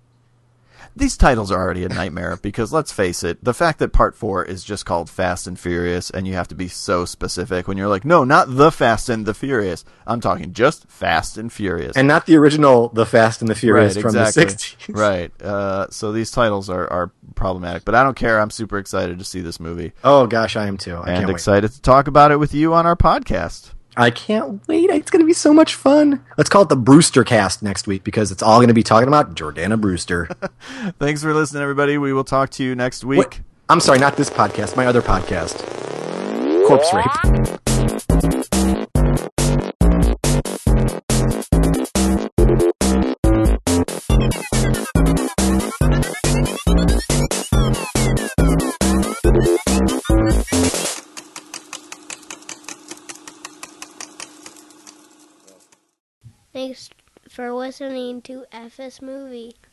These titles are already a nightmare because, let's face it, the fact that Part 4 is just called Fast and Furious, and you have to be so specific when you're like, no, not The Fast and the Furious. I'm talking just Fast and Furious. And not the original The Fast and the Furious Right, from exactly. the 60s. Right. So these titles are problematic, but I don't care. I'm super excited to see this movie. Oh, gosh, I am too. I And can't wait. excited to talk about it with you on our podcast. I can't wait. It's going to be so much fun. Let's call it the Brewster Cast next week because it's all going to be talking about Jordana Brewster. Thanks for listening, everybody. We will talk to you next week. Wait, I'm sorry, not this podcast, my other podcast. Corpse Rape. Thanks for listening to FS Movie.